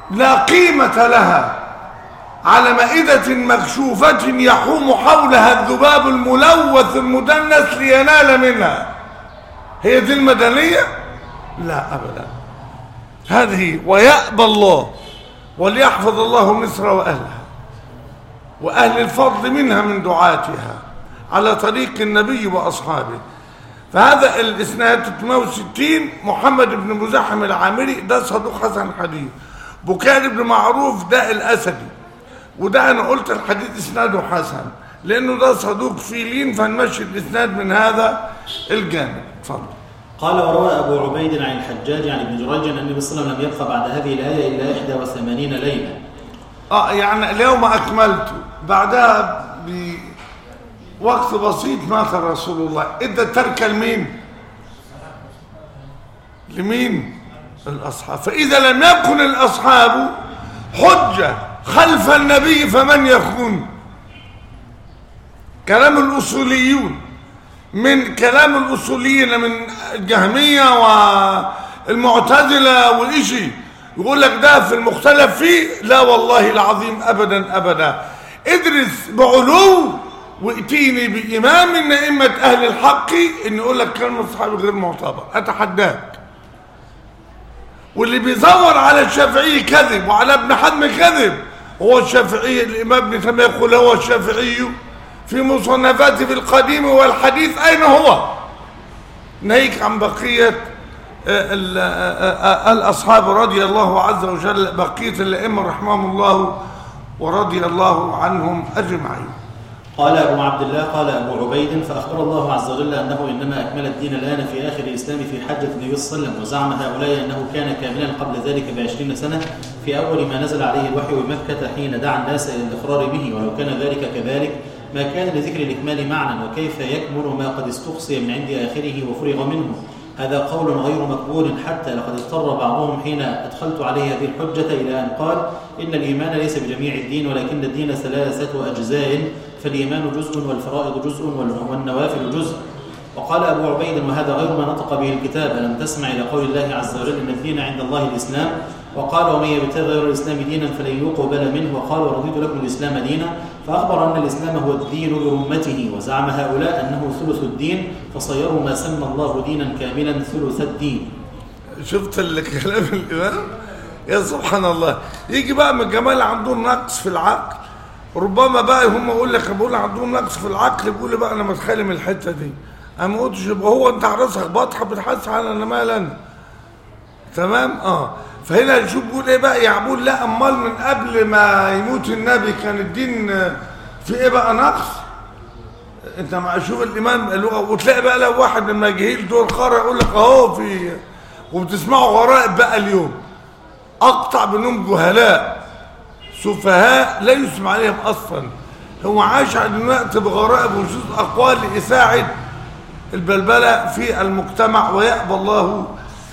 لا قيمة لها على مائدة مكشوفة يحوم حولها الذباب الملوث المدنس لينال منها. هي دي المدنية؟ لا أبدا. هذه ويأبى الله وليحفظ الله مصر وأهلها وأهل الفضل منها من دعاتها على طريق النبي وأصحابه. فهذا الإسناد ثلاثمائة وستين محمد بن مزاحم العامري ده صدوق حسن حديث. بكير بن معروف ده الأسدي، وده أنا قلت الحديث إسناده حسن لأنه ده صدوق في لين، فنمشي الإسناد من هذا الجانب. اتفضل.
قال وروى أبو عبيد عن الحجاج عن ابن جريج أن النبي صلى الله عليه وسلم لم يبقى بعد هذه الآية إلا إحدى وثمانين ليلة.
آه يعني اليوم أكملت، بعدها بوقت بسيط مات رسول الله. إدى التركة لمين؟ لمين؟ الأصحاب. فإذا لم يكن الأصحاب حجة خلف النبي فمن يخون؟ كلام الأصوليون، من كلام الأصوليين من الجهمية والمعتزلة والإشي يقول لك ده في المختلف فيه. لا والله العظيم أبدا أبدا. ادرس بعلو واتيني بإمام من أئمة أهل الحق إن يقول لك كلام الصحابي غير معتبر، أتحداك. واللي بيزور على الشافعي كذب وعلى ابن حزم كذب. هو الشافعي الإمام ابن تيمية يقول هو الشافعي في مصنفاته في القديم والحديث أين هو؟ ناهيك عن بقية الأصحاب رضي الله عز وجل، بقية الأئمة رحمهم الله ورضي الله عنهم أجمعين.
قال أبو عبد الله قال أبو عبيد فأخبر الله عز وجل أنه إنما أكمل الدين الآن في آخر الإسلام في حجة النبي صلى الله عليه وسلم، وزعم هؤلاء أنه كان كاملا قبل ذلك بعشرين سنة في أول ما نزل عليه الوحي بمكة حين دعا الناس إلى الإقرار به، ولو كان ذلك كذلك ما كان لذكر الإكمال معنى، وكيف يكمل ما قد استقصي من عند آخره وفرغ منه. هذا قول غير مقبول، حتى لقد اضطر بعضهم حين أدخلت عليه هذه الحجة إلى أن قال إن الإيمان ليس بجميع الدين ولكن الدين ثلاثة أجزاء، فالإيمان جزء والفرائض جزء والنوافل جزء. وقال أبو عبيد وهذا غير ما نطق به الكتاب، ألم تسمع إلى قول الله عز وجل إن الدين عند الله الإسلام، وقال ومن يبتغي غير الإسلام دينا فلن يقبل منه، وقال ورضيت لكم الإسلام دينا، فأخبر أن الإسلام هو الدين برمته، وزعم هؤلاء أنه ثلث الدين فصيروا ما سمى الله دينا كاملا ثلث الدين.
شفت الكلام الإمام؟ يا سبحان الله. يجي بقى من جمال عندهم نقص في العقل، ربما بقى هم يقول لك بقول عندهم نقص في العقل، بيقول بقى أنا متخيل من الحتة دي أنا ما قلتش يبقى هو أنت على راسك بطحة بتحس على أنا مال أنا تمام. اه فهنا نشوف بيقول ايه بقى يعبون. لا امال من قبل ما يموت النبي كان الدين في ايه بقى نقص؟ انت مع شوف الامام اللغه، وتلاقي بقى لو واحد من المجاهيل دول قرأ يقول لك اهو في، وبتسمعوا غرائب بقى اليوم اقطع بينهم جهلاء سفهاء لا يسمع عليهم اصلا. هو عاش على الوقت بغرائب وجود اقوال لاساعد البلبله في المجتمع، ويأبى الله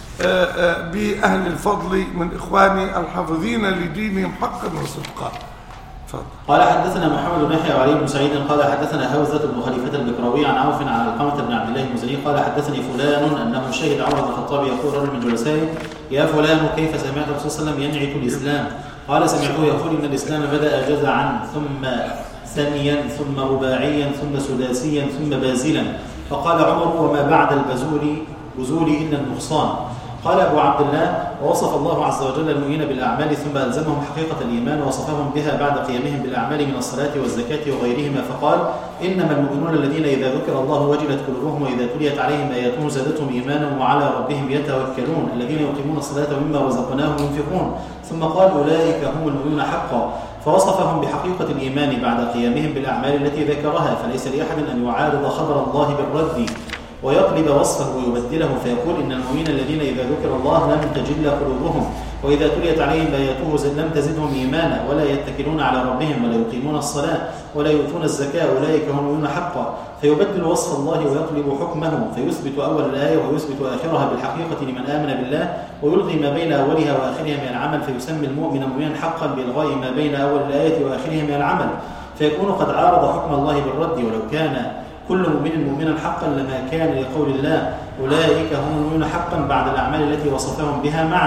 بأهل الفضل من إخواني الحافظين لدينهم حقا وصدقا.
قال حدثنا محمد بن يحيى وعلي بن سعيد قال حدثنا هوزة بن خليفة البكراوي عن عوف عن علقمة بن عبد الله المزني قال حدثني فلان أنه شهد عمر بن الخطاب يقول رجل من جلسائه يا فلان كيف سمعت الرسول صلى الله عليه وسلم ينعت الإسلام؟ قال سمعته يقول إن الإسلام بدأ جزعا ثم ثنيا ثم رباعيا ثم سداسيا ثم بازلا. فقال عمر وما بعد البزول بزول إلا النقصان. قال أبو عبد الله ووصف الله عز وجل المؤمنين بالأعمال ثم ألزمهم حقيقة الإيمان ووصفهم بها بعد قيامهم بالأعمال من الصلاة والزكاة وغيرهما، فقال إنما المؤمنون الذين إذا ذكر الله وجلت قلوبهم وإذا تليت عليهم آياته زادتهم إيمانا وعلى ربهم يتوكلون الذين يقيمون الصلاة ومما رزقناهم ينفقون. ثم قال أولئك هم المؤمنون حقا، فوصفهم بحقيقة الإيمان بعد قيامهم بالأعمال التي ذكرها، فليس لأحد أن يعارض خبر الله بالرد ويقلب وصفه ويبدله، فيقول إن المؤمنين الذين إذا ذكر الله لم تجل قلوبهم وإذا تليت عليهم آياته لم تزدهم إيمانا ولا يتكلون على ربهم ولا يقيمون الصلاة ولا يؤتون الزكاة أولئك هم المؤمنون حقا، فيبدل وصف الله ويقلب حكمه، فيثبت أول الآية ويثبت آخرها بالحقيقة لمن آمن بالله ويلغي ما بين أولها وآخرها من العمل، فيسمي المؤمن مؤمنا حقا بإلغاء ما بين أول الآية وآخرها من العمل، فيكون قد عارض حكم الله بالرد. ولو كان كل مؤمن مؤمنا حقا لما كان لقول الله أولئك هم المؤمنون حقا بعد الأعمال التي وصفهم بها معنى،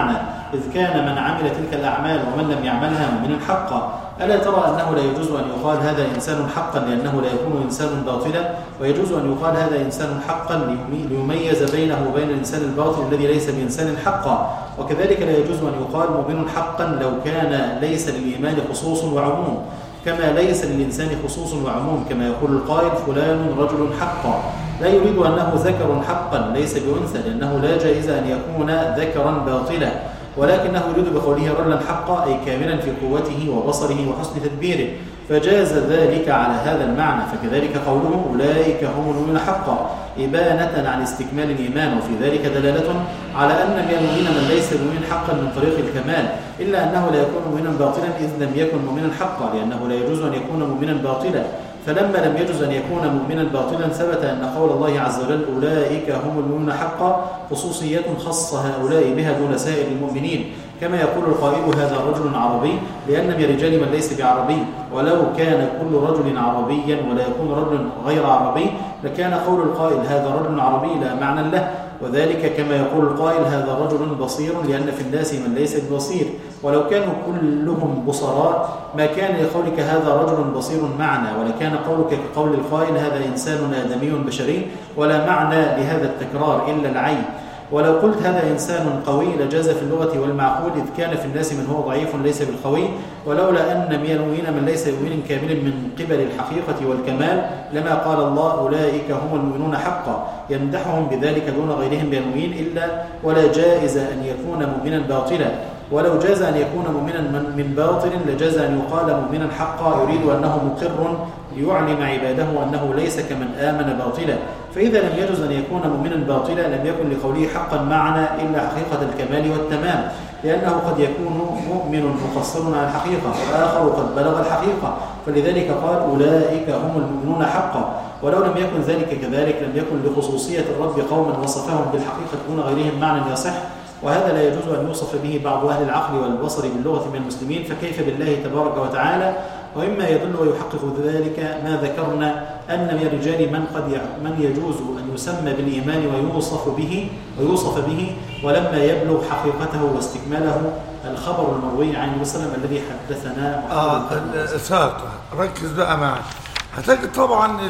إذ كان من عمل تلك الأعمال ومن لم يعملها مؤمنا حقا. ألا ترى أنه لا يجوز أن يقال هذا إنسان حقا لأنه لا يكون إنسان باطلا، ويجوز أن يقال هذا إنسان حقا ليميز بينه وبين الإنسان الباطل الذي ليس بإنسان حقا. وكذلك لا يجوز أن يقال مؤمن حقا لو كان ليس للإيمان خصوص وعموم، كما ليس للإنسان خصوص وعموم، كما يقول القائل فلان رجل حقا. لا يريد أنه ذكر حقا ليس بأنثى، لأنه لا جائز أن يكون ذكرا باطلا، ولكنه يريد بقوله رجلا حقا أي كاملا في قوته وبصره وحسن تدبيره، فجاز ذلك على هذا المعنى. فكذلك قوله أولئك هم المؤمنون حقا إبانة عن استكمال الإيمان، وفي ذلك دلالة على أن من المؤمن من ليس مؤمنا حقا من طريق الكمال، إلا أنه لا يكون مؤمنا باطلا إذ لم يكن مؤمنا حقا، لأنه لا يجوز أن يكون مؤمنا باطلا. فلما لم يجوز أن يكون مؤمنا باطلا ثبت أن قول الله عز وجل أولئك هم المؤمنون حقا خصوصية خص هؤلاء بها دون سائر المؤمنين، كما يقول القائل هذا رجل عربي لأن من الرجال من ليس بعربي، ولو كان كل رجل عربيا ولا يكون رجل غير عربي لكان قول القائل هذا رجل عربي لا معنى له، وذلك كما يقول القائل هذا رجل بصير لأن في الناس من ليس ببصير، ولو كانوا كلهم بصراء ما كان لقولك هذا رجل بصير معنى، ولكان قولك كقول القائل هذا إنسان آدمي بشري، ولا معنى لهذا التكرار إلا العين. ولو قلت هذا إنسان قوي لجاز في اللغة والمعقول، إذ كان في الناس من هو ضعيف ليس بالقوي، ولولا أن من المؤمنين من ليس بمؤمن كامل من قبل الحقيقة والكمال لما قال الله أولئك هم المؤمنون حقا يمدحهم بذلك دون غيرهم من المؤمنين، إلا ولا جائز أن يكون مؤمنا باطلا. ولو جاز أن يكون مؤمنا من باطل لجاز أن يقال مؤمنا حقا يريد أنه مقر ليعلم عباده أنه ليس كمن آمن باطلا. فإذا لم يجوز أن يكون مؤمنا باطلا لم يكن لقوله حقا معنى إلا حقيقة الكمال والتمام، لأنه قد يكون مؤمن مقصر عن الحقيقة وآخر قد بلغ الحقيقة، فلذلك قال أولئك هم المؤمنون حقا. ولو لم يكن ذلك كذلك لم يكن لخصوصية الرب قوما وصفهم بالحقيقة دون غيرهم معنى يصح، وهذا لا يجوز أن يوصف به بعض أهل العقل والبصر باللغة من المسلمين، فكيف بالله تبارك وتعالى؟ ومما يدل ويحقق ذلك ما ذكرنا أن من الرجال من قد من يجوز أن يسمى بالإيمان ويوصف به ويوصف به ولما يبلغ حقيقته واستكماله الخبر المروي عن النبي صلى الله عليه وسلم الذي حدثنا
اه الساقة. ركز بقى معي، هتجد طبعا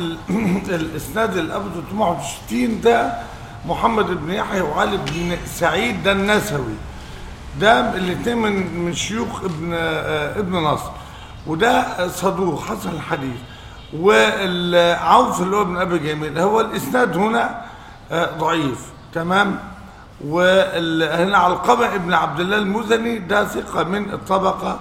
الاسناد الأبو ثلاثمائة وستين ده محمد بن يحيى وعلي بن سعيد ده النسوي، ده الاثنين من من شيوخ ابن ابن نصر، وده صدوق حسن الحديث. والعوف اللي هو ابن ابي جميل، هو الاسناد هنا ضعيف تمام. وهنا علقمة ابن عبد الله المزني ده ثقة من الطبقة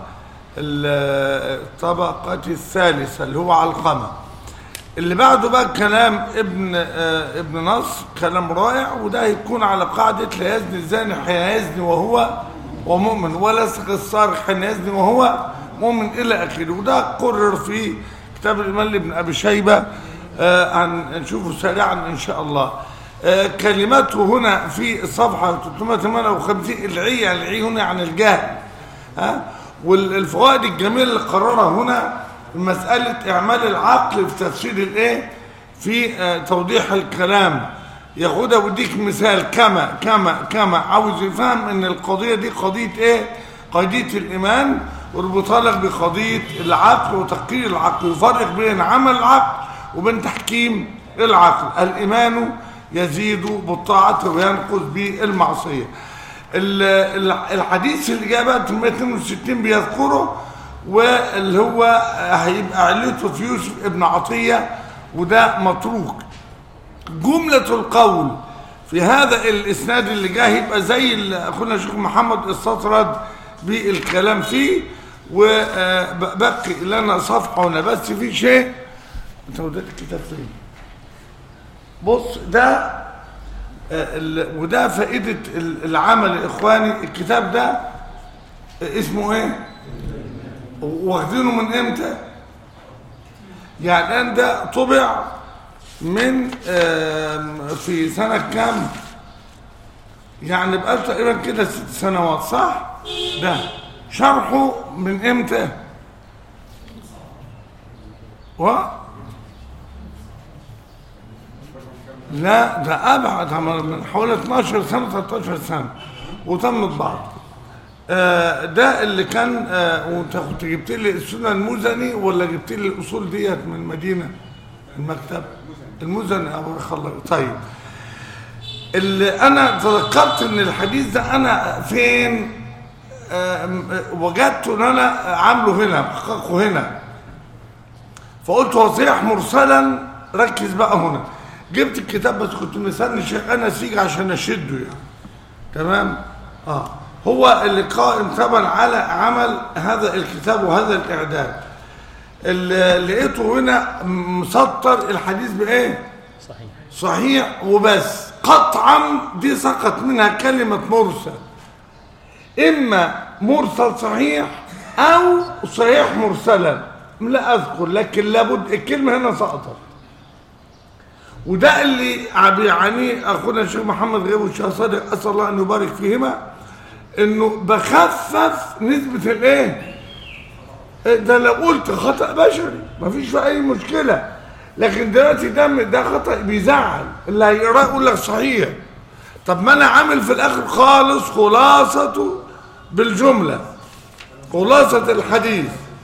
الطبقة الثالثة اللي هو علقمة. اللي بعده بقى كلام ابن آه ابن نصر كلام رائع، وده هيكون على قاعدة لا يزني الزاني حين يزني وهو ومؤمن، ولا يسرق السارق حين يزني وهو مؤمن إلى آخره. وده قرر في كتاب الإمام لابن أبي شيبة، آه هنشوفه سريعا إن شاء الله. آه كلماته هنا في الصفحة ثلاثمائة وثمانية وخمسين العي، العي هنا عن الجهل. ها والفوائد الجميلة اللي قررها هنا مسألة إعمال العقل في تفسير الإيه؟ في آه توضيح الكلام. ياخدها وديك مثال كما كما كما عاوز يفهم إن القضية دي قضية إيه؟ قضية الإيمان، وربطها لك بقضية العقل وتقرير العقل، ويفرق بين عمل العقل وبين تحكيم العقل. الإيمان يزيد بالطاعة وينقص بالمعصية. الحديث اللي جاء بقى ثلاثمائة واثنين وستين بيذكره، واللي هو هيبقى علته في يوسف ابن عطية، وده متروك. جملة القول في هذا الاسناد اللي جاي يبقى زي اخونا الشيخ محمد استطرد بالكلام فيه، وبقي لنا صفحة هنا بس في شيء. انت وديت الكتاب فين؟ بص ده وده فائدة العمل يا اخواني. الكتاب ده اسمه ايه؟ واخدينه من امتى؟ يعني الان ده طبع من في سنة كام؟ يعني بقى تقريبا كده ست سنوات صح؟ ده شرحه من امتى؟ و لا ده ابعد من حوالي اثناشر سنة ثلاثة عشر سنة، وتم بعض آه ده اللي كان آه وانت كنت جبت لي السنن المزني ولا جبت لي الاصول ديت من المدينه المكتب المزني ابو الله. طيب اللي انا تذكرت ان الحديث ده انا فين آه وجدت ان انا عامله هنا محققه هنا، فقلت وصيح مرسلا. ركز بقى هنا، جبت الكتاب بس كنت مستني الشيخ انس يجي عشان اشده يعني. تمام. اه هو اللي قائم طبعا على عمل هذا الكتاب وهذا الاعداد. اللي لقيته هنا مسطر الحديث بايه؟
صحيح
صحيح وبس. قطعا دي سقط منها كلمه مرسل، اما مرسل صحيح او صحيح مرسلا، لا اذكر، لكن لابد الكلمه هنا سقطت. وده اللي بيعانيه اخونا الشيخ محمد غيب والشيخ صادق اسال الله ان يبارك فيهما، انه بخفف نسبه الايه ده. لو قلت خطا بشري مفيش في اي مشكله، لكن دلوقتي ده ده خطا بيزعل اللي هيقراه يقول لك صحيح. طب ما انا عامل في الاخر خالص خلاصته بالجمله، خلاصه الحديث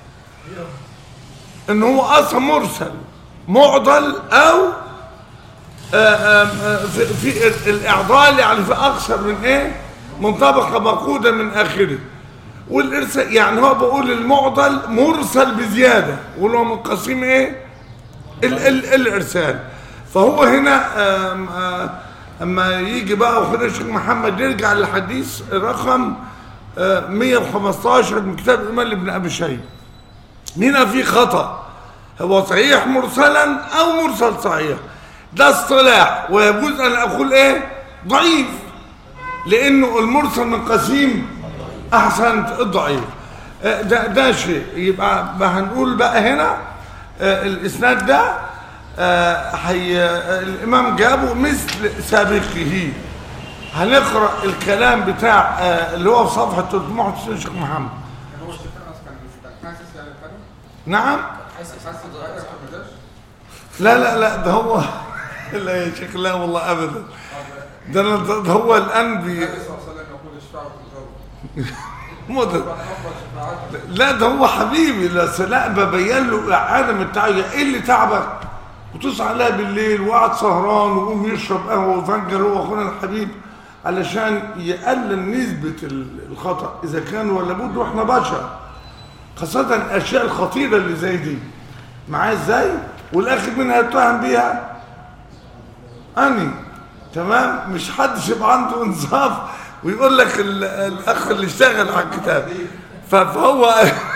ان هو اصلا مرسل معضل او آآ آآ في, في الاعضال، يعني في اكثر من ايه من طبقه مقوده من اخره. والارسال يعني هو بقول المعضل مرسل بزياده، واللي هو من قسيم ايه ال ال الارسال. فهو هنا آم آم اما يجي بقى اخونا الشيخ محمد يرجع للحديث رقم مئة وخمسة عشر من كتاب الامام ابن ابي شيبه، هنا في خطا، هو صحيح مرسلا او مرسل صحيح. ده اصطلاح، ويجوز ان اقول ايه ضعيف، لانه المرسل من قسيم احسنت الضعيف. ده ده شيء. يبقى هنقول بقى هنا الاسناد ده حي الامام جابه مثل سابقه. هنقرا الكلام بتاع اللي هو في صفحه ثلاثمئة وواحد وتسعين الشيخ محمد.
هو الشيخ انس كان حاسس يعني الكلام؟
نعم
حاسس حاسس بغير ما جاش؟
لا لا لا ده هو لا يا شيخ لا والله ابدا. ده ده هو الان بي
النبي صلى الله عليه وسلم يقول اشفعوا في الجو.
مدر. لا ده هو حبيبي، لا ببين له عدم التعب. ايه اللي تعبك وتصحى عليها بالليل وقعد سهران ويقوم يشرب قهوه وفنجر هو اخونا الحبيب علشان يقلل نسبه الخطا اذا كان ولا بد، واحنا بشر، خاصه الاشياء الخطيره اللي زي دي معايا ازاي، والاخر منها يتهم بيها اني تمام. مش حدش يبقى عنده انصاف ويقول لك الاخ اللي اشتغل على الكتاب فهو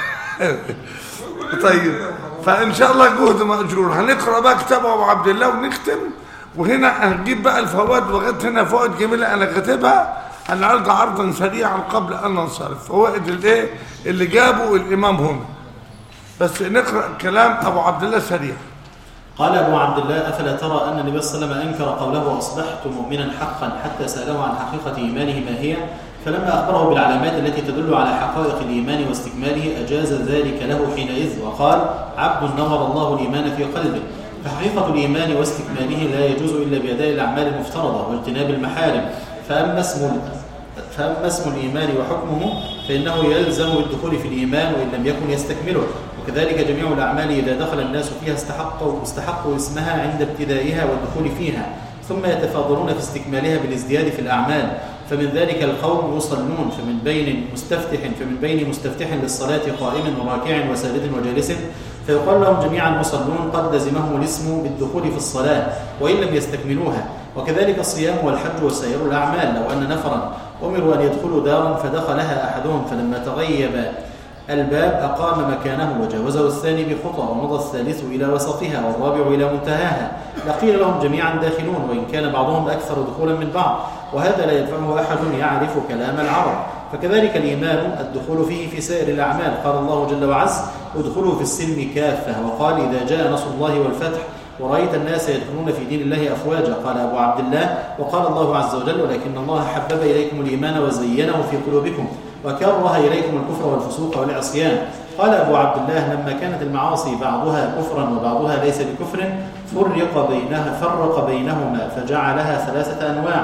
طيب. فان شاء الله جهد ماجور. هنقرا بقى كتاب ابو عبد الله ونختم، وهنا هنجيب بقى الفوائد. وغيرت هنا فوائد جميله انا كاتبها، هنعرضها عرضا سريعا قبل ان ننصرف. فوائد الايه اللي جابه الامام هنا، بس نقرا كلام ابو عبد الله سريع.
قال أبو عبد الله: أفلا ترى أن النبي صلى الله عليه وسلم أنكر قوله أصبحت مؤمنا حقا حتى سأله عن حقيقة إيمانه ما هي، فلما أخبره بالعلامات التي تدل على حقائق الإيمان واستكماله أجاز ذلك له حينئذ وقال: عبد نور الله الإيمان في قلبه. فحقيقة الإيمان واستكماله لا يجوز إلا بأداء الأعمال المفترضة واجتناب المحارم. فأما اسم فأما اسم الإيمان وحكمه فإنه يلزم بالدخول في الإيمان وإن لم يكن يستكمله، وكذلك جميع الأعمال إذا دخل الناس فيها استحقوا, استحقوا اسمها عند ابتدائها والدخول فيها، ثم يتفاضلون في استكمالها بالازدياد في الأعمال. فمن ذلك القوم يصلون فمن بين مستفتح فمن بين مستفتح للصلاة قائم وراكع وساجد وجالس، فيقال لهم جميعا مصلون قد لزمهم الاسم بالدخول في الصلاة وإن لم يستكملوها. وكذلك الصيام والحج وسائر الأعمال. لو أن نفرا أمروا أن يدخلوا دارا فدخلها أحدهم فلما تغيب الباب أقام مكانه وجاوزه الثاني بخطى ومضى الثالث إلى وسطها والرابع إلى منتهاها، لقيل لهم جميعا داخلون، وإن كان بعضهم أكثر دخولا من بعض، وهذا لا يدفعه أحد يعرف كلام العرب. فكذلك الإيمان الدخول فيه في سائر الأعمال. قال الله جل وعز: ادخلوا في السلم كافة. وقال: إذا جاء نصر الله والفتح ورأيت الناس يدخلون في دين الله أفواجا. قال أبو عبد الله: وقال الله عز وجل: ولكن الله حبب إليكم الإيمان وزينه في قلوبكم وكره إليكم الكفر والفسوق والعصيان. قال أبو عبد الله: لما كانت المعاصي بعضها كفرا وبعضها ليس بكفر فرق بينها فرق بينهما فجعلها ثلاثة أنواع: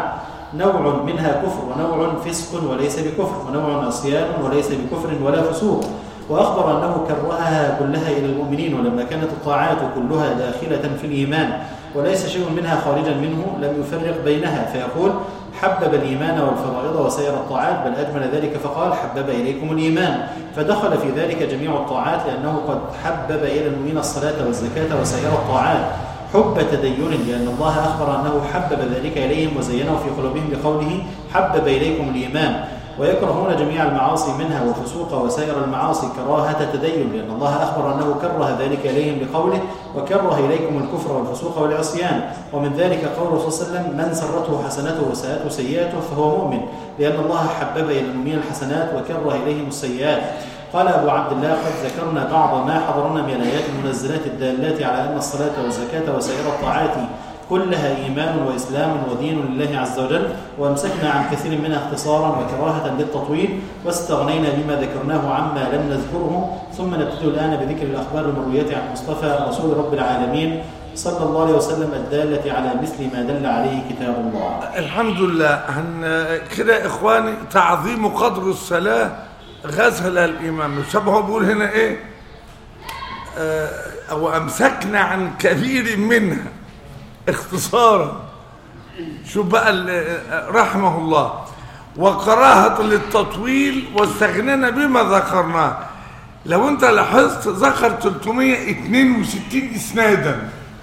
نوع منها كفر ونوع فسق وليس بكفر ونوع عصيان وليس بكفر ولا فسوق. وأخبر أنه كرهها كلها إلى المؤمنين، ولما كانت الطاعات كلها داخلة في الإيمان وليس شيء منها خارجا منه لم يفرق بينها، فيقول حبب الإيمان والفرائض وسائر الطاعات، بل أجمل ذلك فقال حبب إليكم الإيمان، فدخل في ذلك جميع الطاعات، لأنه قد حبب إلى المؤمنين الصلاة والزكاة وسائر الطاعات حب تدين، لأن الله أخبر أنه حبب ذلك إليهم وزينه في قلوبهم بقوله حبب إليكم الإيمان. ويكرهون جميع المعاصي منها والفسوق وسائر المعاصي كراهة تدين، لأن الله أخبر أنه كره ذلك إليهم بقوله وكره إليكم الكفر والفسوق والعصيان. ومن ذلك قوله صلى الله عليه وسلم من سرته حسنته وساءته سيئاته فهو مؤمن، لأن الله حبب إلى المؤمنين الحسنات وكره إليهم السيئات. قال أبو عبد الله قد ذكرنا بعض ما حضرنا من الآيات المنزلات الدالات على أن الصلاة والزكاة وسائر الطاعات كلها إيمان وإسلام ودين لله عز وجل، وامسكنا عن كثير منها اختصارا وكراهة للتطويل، واستغنينا بما ذكرناه عما لم نذكره. ثم نبتدئ الآن بذكر الأخبار المروية عن مصطفى رسول رب العالمين صلى الله عليه وسلم الدالة على مثل ما دل عليه كتاب الله.
الحمد لله. هن كده إخواني تعظيم قدر الصلاة غسل الإمام. شبهه بيقول هنا إيه آه أو أمسكنا عن كثير منها اختصارا. شوف بقى رحمه الله، وكراهة للتطويل واستغنينا بما ذكرناه. لو انت لاحظت ذكر ثلاثمائة واثنين وستين اسنادا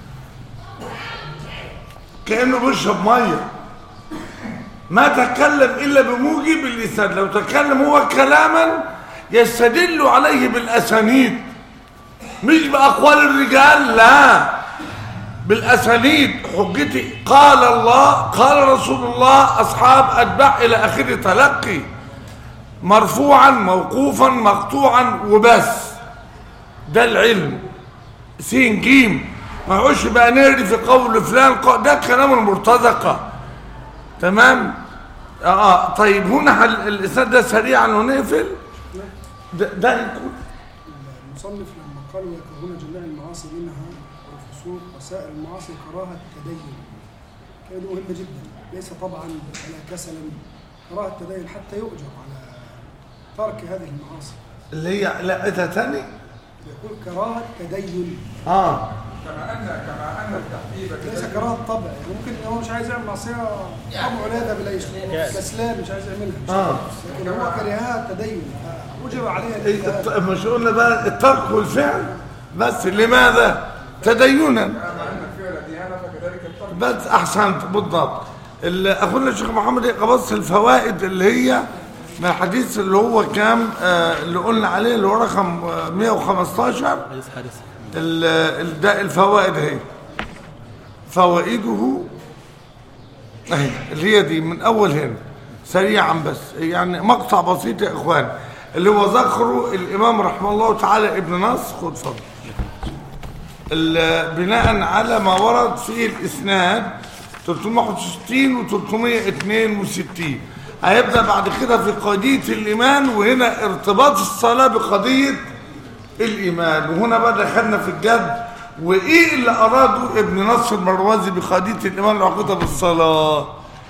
كأنه بيشرب ميه، ما تكلم الا بموجب الاسناد. لو تكلم هو كلاما يستدل عليه بالاسانيد مش باقوال الرجال، لا بالاسانيد. حجتي قال الله قال رسول الله اصحاب اتباع الى اخره، تلقي مرفوعا موقوفا مقطوعا وبس. ده العلم سين جيم. ما يقولش بقى نري في قول فلان، ده كلام المرتزقه. تمام. اه طيب هنا الاسناد ده سريعا ونقفل. ده, ده يكون
المصنف لما قال ويكرهون جميع المعاصي منها والفسوق وسائر المعاصي كراهه التدين، كلمه مهمه جدا. ليس طبعا على كسلا، كراهه التدين حتى يؤجر على ترك هذه المعاصي
اللي هي لا ايه ثاني
يقول كراهه تدين.
اه
كما ان كما ان التحبيب
ليس كراهه طبع، يعني ممكن هو مش عايز يعمل معصيه طبعه لا ده بلاش، كسلان مش عايز يعملها،
اه
لكن هو كرهها التدين اجر عليها.
مش قلنا بقى الترك والفعل بس، لماذا تدينا؟
كما ان الفعل ديانه فكذلك الترك.
بس احسنت بالضبط. اخونا الشيخ محمد قبض الفوائد اللي هي من الحديث اللي هو كام آه اللي قلنا عليه اللي هو رقم مئة وخمستاشر. ده الفوائد اهي، فوائده اهي اللي هي دي من اول هنا سريعا بس، يعني مقطع بسيط يا اخوان، اللي هو ذكره الامام رحمه الله تعالى ابن نصر. خد فضل بناء على ما ورد في الاسناد ثلاثمائة وواحد وستين و ثلاثمائة واثنين وستين. هيبدأ بعد كده في قضية الإيمان، وهنا ارتباط الصلاة بقضية الإيمان. وهنا بقى دخلنا في الجد، وإيه اللي أراده ابن نصر المروزي بقضية الإيمان العقيدة بالصلاة؟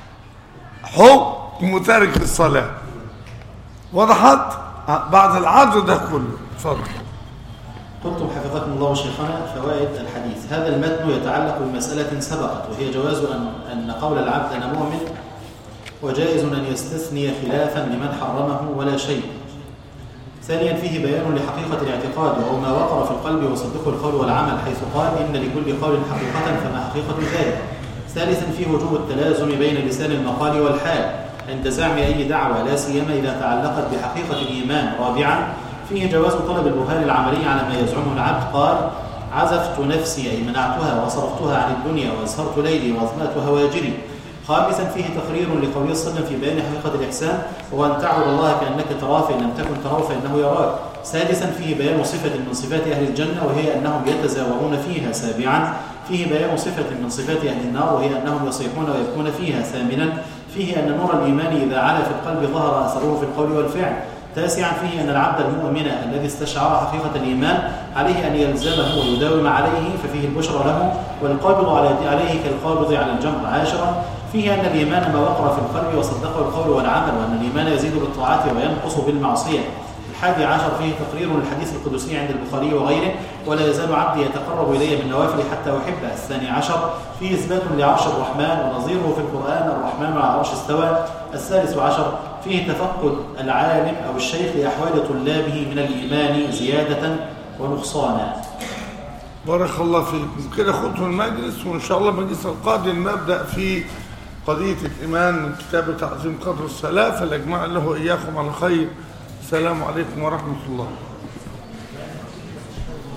حكم تارك الصلاة. وضحت بعد العرض ده كله. اتفضل.
قلتم حفظكم الله شيخنا فوائد الحديث. هذا المتن يتعلق بمسألة سبقت، وهي جواز أن, أن قول العبد أنا مؤمن، وجائز أن يستثني خلافا لمن حرمه ولا شيء. ثانيا فيه بيان لحقيقة الاعتقاد وهو ما وقر في القلب وصدقه القول والعمل، حيث قال إن لكل قول حقيقة فما حقيقة ذلك. ثالثا فيه وجوب التلازم بين لسان المقال والحال عند زعم أي دعوة، لا سيما إذا تعلقت بحقيقة الإيمان. رابعا فيه جواز طلب البرهان العملي على ما يزعمه العبد، قال عزفت نفسي أي منعتها وصرفتها عن الدنيا وأسهرت ليلي وأظلمت هواجري. خامسا فيه تقرير لقوله صلى الله عليه وسلم في بيان حقيقة الإحسان وهو أن تعبد الله كأنك تراه فإن لم تكن تراه فإنه يراك. سادسا فيه بيان صفة من صفات أهل الجنة وهي أنهم يتزاورون فيها. سابعا فيه بيان صفة من صفات أهل النار وهي أنهم يصيحون ويبكون فيها. ثامنا فيه أن نور الإيمان إذا علا في القلب ظهر أثره في القول والفعل. تاسعا فيه أن العبد المؤمن الذي استشعر حقيقة الإيمان عليه أن يلزمه ويداوم عليه ففيه البشرى له، والقابض عليه كالقابض على الجمر. عاشرا فيه أن الإيمان ما وقر في القلب وصدقه القول والعمل، وأن الإيمان يزيد بالطاعات وينقص بالمعصية. الحادي عشر فيه تقرير الحديث القدسي عند البخاري وغيره: ولا يزال عبدي يتقرب إلي بالنوافل حتى أحبه. الثاني عشر فيه إثبات لعرش الرحمن ونظيره في القرآن: الرحمن على العرش استوى. الثالث عشر فيه تفقد العالم أو الشيخ لأحوال طلابه من الإيمان زيادة ونقصانا.
بارك الله فيكم. كده خدتوا المجلس، وإن شاء الله المجلس القادم نبدأ في قضية الإيمان من كتاب تعظيم قدر الصلاة، فليجمع له إياكم على خير. السلام عليكم ورحمة الله.